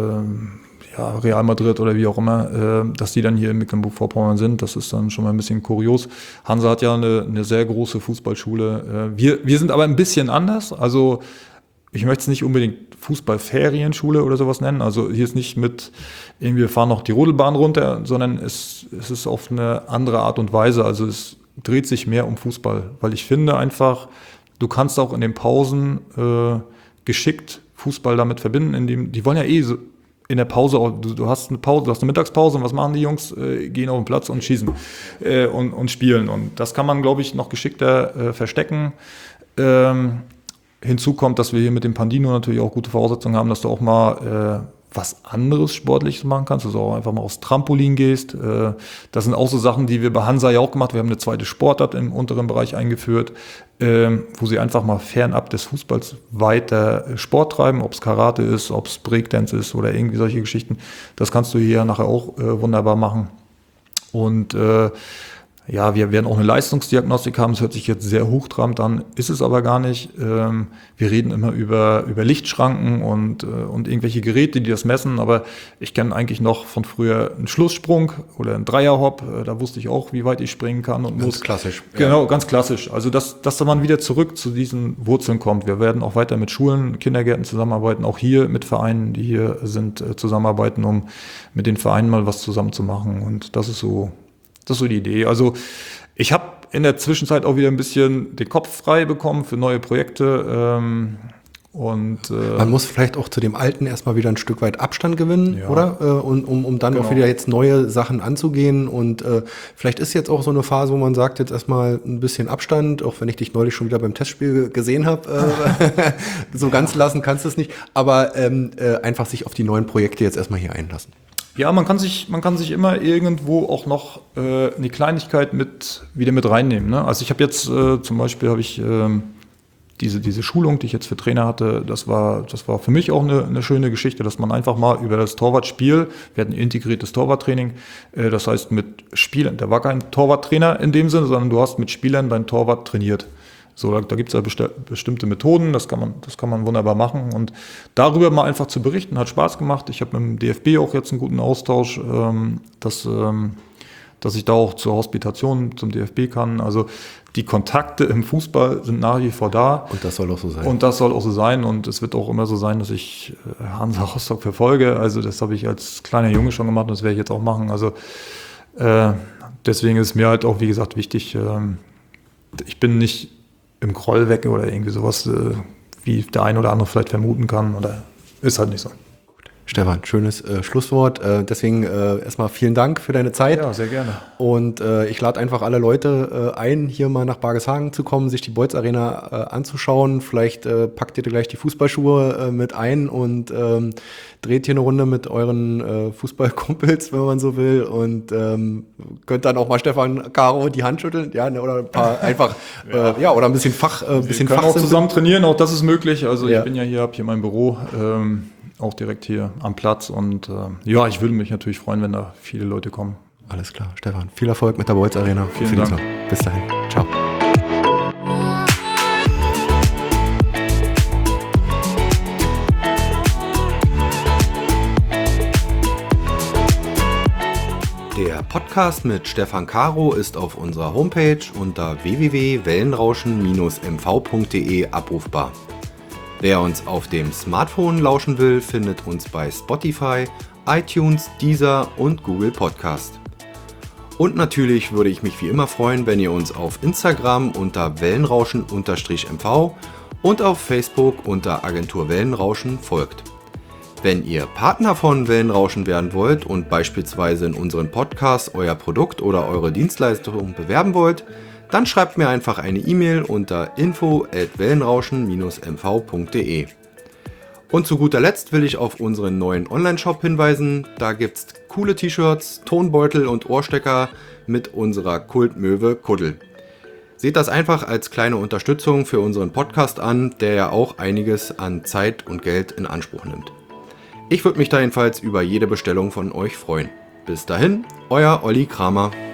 äh, ja, Real Madrid oder wie auch immer, äh, dass die dann hier in Mecklenburg-Vorpommern sind, das ist dann schon mal ein bisschen kurios. Hansa hat ja eine, eine sehr große Fußballschule. Äh, wir, wir sind aber ein bisschen anders, also ich möchte es nicht unbedingt Fußballferienschule oder sowas nennen. Also hier ist nicht mit, irgendwie wir fahren noch die Rodelbahn runter, sondern es, es ist auf eine andere Art und Weise. Also es dreht sich mehr um Fußball, weil ich finde einfach, du kannst auch in den Pausen äh, geschickt Fußball damit verbinden, indem die wollen ja eh so in der Pause, du, du hast eine Pause, du hast eine Mittagspause und was machen die Jungs? Äh, gehen auf den Platz und schießen äh, und, und spielen. Und das kann man, glaube ich, noch geschickter äh, verstecken. Ähm, hinzu kommt, dass wir hier mit dem Pandino natürlich auch gute Voraussetzungen haben, dass du auch mal äh, was anderes Sportliches machen kannst, dass du auch einfach mal aufs Trampolin gehst. Äh, das sind auch so Sachen, die wir bei Hansa ja auch gemacht haben. Wir haben eine zweite Sportart im unteren Bereich eingeführt, äh, wo sie einfach mal fernab des Fußballs weiter Sport treiben, ob es Karate ist, ob es Breakdance ist oder irgendwie solche Geschichten. Das kannst du hier nachher auch äh, wunderbar machen. Und äh, ja, wir werden auch eine Leistungsdiagnostik haben. Das hört sich jetzt sehr hochtrabend an, ist es aber gar nicht. Ähm, wir reden immer über, über Lichtschranken und, äh, und irgendwelche Geräte, die das messen. Aber ich kenne eigentlich noch von früher einen Schlusssprung oder einen Dreierhopp. Äh, da wusste ich auch, wie weit ich springen kann und ganz muss. Klassisch. Genau, ja. Ganz klassisch. Also, dass, dass man wieder zurück zu diesen Wurzeln kommt. Wir werden auch weiter mit Schulen, Kindergärten zusammenarbeiten, auch hier mit Vereinen, die hier sind, äh, zusammenarbeiten, um mit den Vereinen mal was zusammen zu machen. Und das ist so... Das ist so die Idee. Also ich habe in der Zwischenzeit auch wieder ein bisschen den Kopf frei bekommen für neue Projekte. Ähm, und, äh, Man muss vielleicht auch zu dem Alten erstmal wieder ein Stück weit Abstand gewinnen, ja. oder? Äh, und, um, um dann Genau. auch wieder jetzt neue Sachen anzugehen. Und äh, vielleicht ist jetzt auch so eine Phase, wo man sagt, jetzt erstmal ein bisschen Abstand, auch wenn ich dich neulich schon wieder beim Testspiel gesehen habe. Äh, so ganz lassen kannst du es nicht. Aber ähm, äh, einfach sich auf die neuen Projekte jetzt erstmal hier einlassen. Ja, man kann sich, man kann sich immer irgendwo auch noch äh, eine Kleinigkeit mit wieder mit reinnehmen. Ne? Also ich habe jetzt äh, zum Beispiel habe ich ähm, diese diese Schulung, die ich jetzt für Trainer hatte. Das war das war für mich auch eine, eine schöne Geschichte, dass man einfach mal über das Torwartspiel, wir hatten ein integriertes Torwarttraining. Äh, das heißt mit Spielern. Da war kein Torwarttrainer in dem Sinne, sondern du hast mit Spielern dein Torwart trainiert. So, da, da gibt es ja besti- bestimmte Methoden, das kann man, das kann man wunderbar machen. Und darüber mal einfach zu berichten, hat Spaß gemacht. Ich habe mit dem D F B auch jetzt einen guten Austausch, ähm, dass, ähm, dass ich da auch zur Hospitation zum D F B kann. Also die Kontakte im Fußball sind nach wie vor da. Und das soll auch so sein. Und das soll auch so sein. Und es wird auch immer so sein, dass ich äh, Hansa Rostock verfolge. Also das habe ich als kleiner Junge schon gemacht und das werde ich jetzt auch machen. Also äh, deswegen ist mir halt auch, wie gesagt, wichtig, äh, ich bin nicht im Groll weg oder irgendwie sowas, äh, wie der ein oder andere vielleicht vermuten kann. Oder ist halt nicht so. Stefan, schönes äh, Schlusswort. Äh, deswegen äh, erstmal vielen Dank für deine Zeit. Ja, sehr gerne. Und äh, ich lade einfach alle Leute äh, ein, hier mal nach Bargeshagen zu kommen, sich die Beutz Arena äh, anzuschauen. Vielleicht äh, packt ihr gleich die Fußballschuhe äh, mit ein und ähm, dreht hier eine Runde mit euren äh, Fußballkumpels, wenn man so will. Und ähm, könnt dann auch mal Stefan Caro die Hand schütteln, ja, ne, oder ein paar einfach, ja. Äh, ja, oder ein bisschen Fach, äh, ein bisschen Wir können auch Fachsinn. zusammen trainieren, auch das ist möglich. Also Ja. ich bin ja hier, habe hier mein Büro, ähm, auch direkt hier am Platz. Und äh, ja, ich würde mich natürlich freuen, wenn da viele Leute kommen. Alles klar, Stefan. Viel Erfolg mit der Beutz Arena. Vielen Für Dank. die Saison. Bis dahin. Ciao. Der Podcast mit Stefan Caro ist auf unserer Homepage unter w w w punkt wellenrauschen Bindestrich m v punkt d e abrufbar. Wer uns auf dem Smartphone lauschen will, findet uns bei Spotify, iTunes, Deezer und Google Podcast. Und natürlich würde ich mich wie immer freuen, wenn ihr uns auf Instagram unter wellenrauschen-m v und auf Facebook unter Agentur Wellenrauschen folgt. Wenn ihr Partner von Wellenrauschen werden wollt und beispielsweise in unseren Podcast euer Produkt oder eure Dienstleistung bewerben wollt, dann schreibt mir einfach eine E-Mail unter info at wellenrauschen Bindestrich m v punkt d e. Und zu guter Letzt will ich auf unseren neuen Online-Shop hinweisen. Da gibt's coole T-Shirts, Tonbeutel und Ohrstecker mit unserer Kultmöwe Kuddel. Seht das einfach als kleine Unterstützung für unseren Podcast an, der ja auch einiges an Zeit und Geld in Anspruch nimmt. Ich würde mich da jedenfalls über jede Bestellung von euch freuen. Bis dahin, euer Olli Kramer.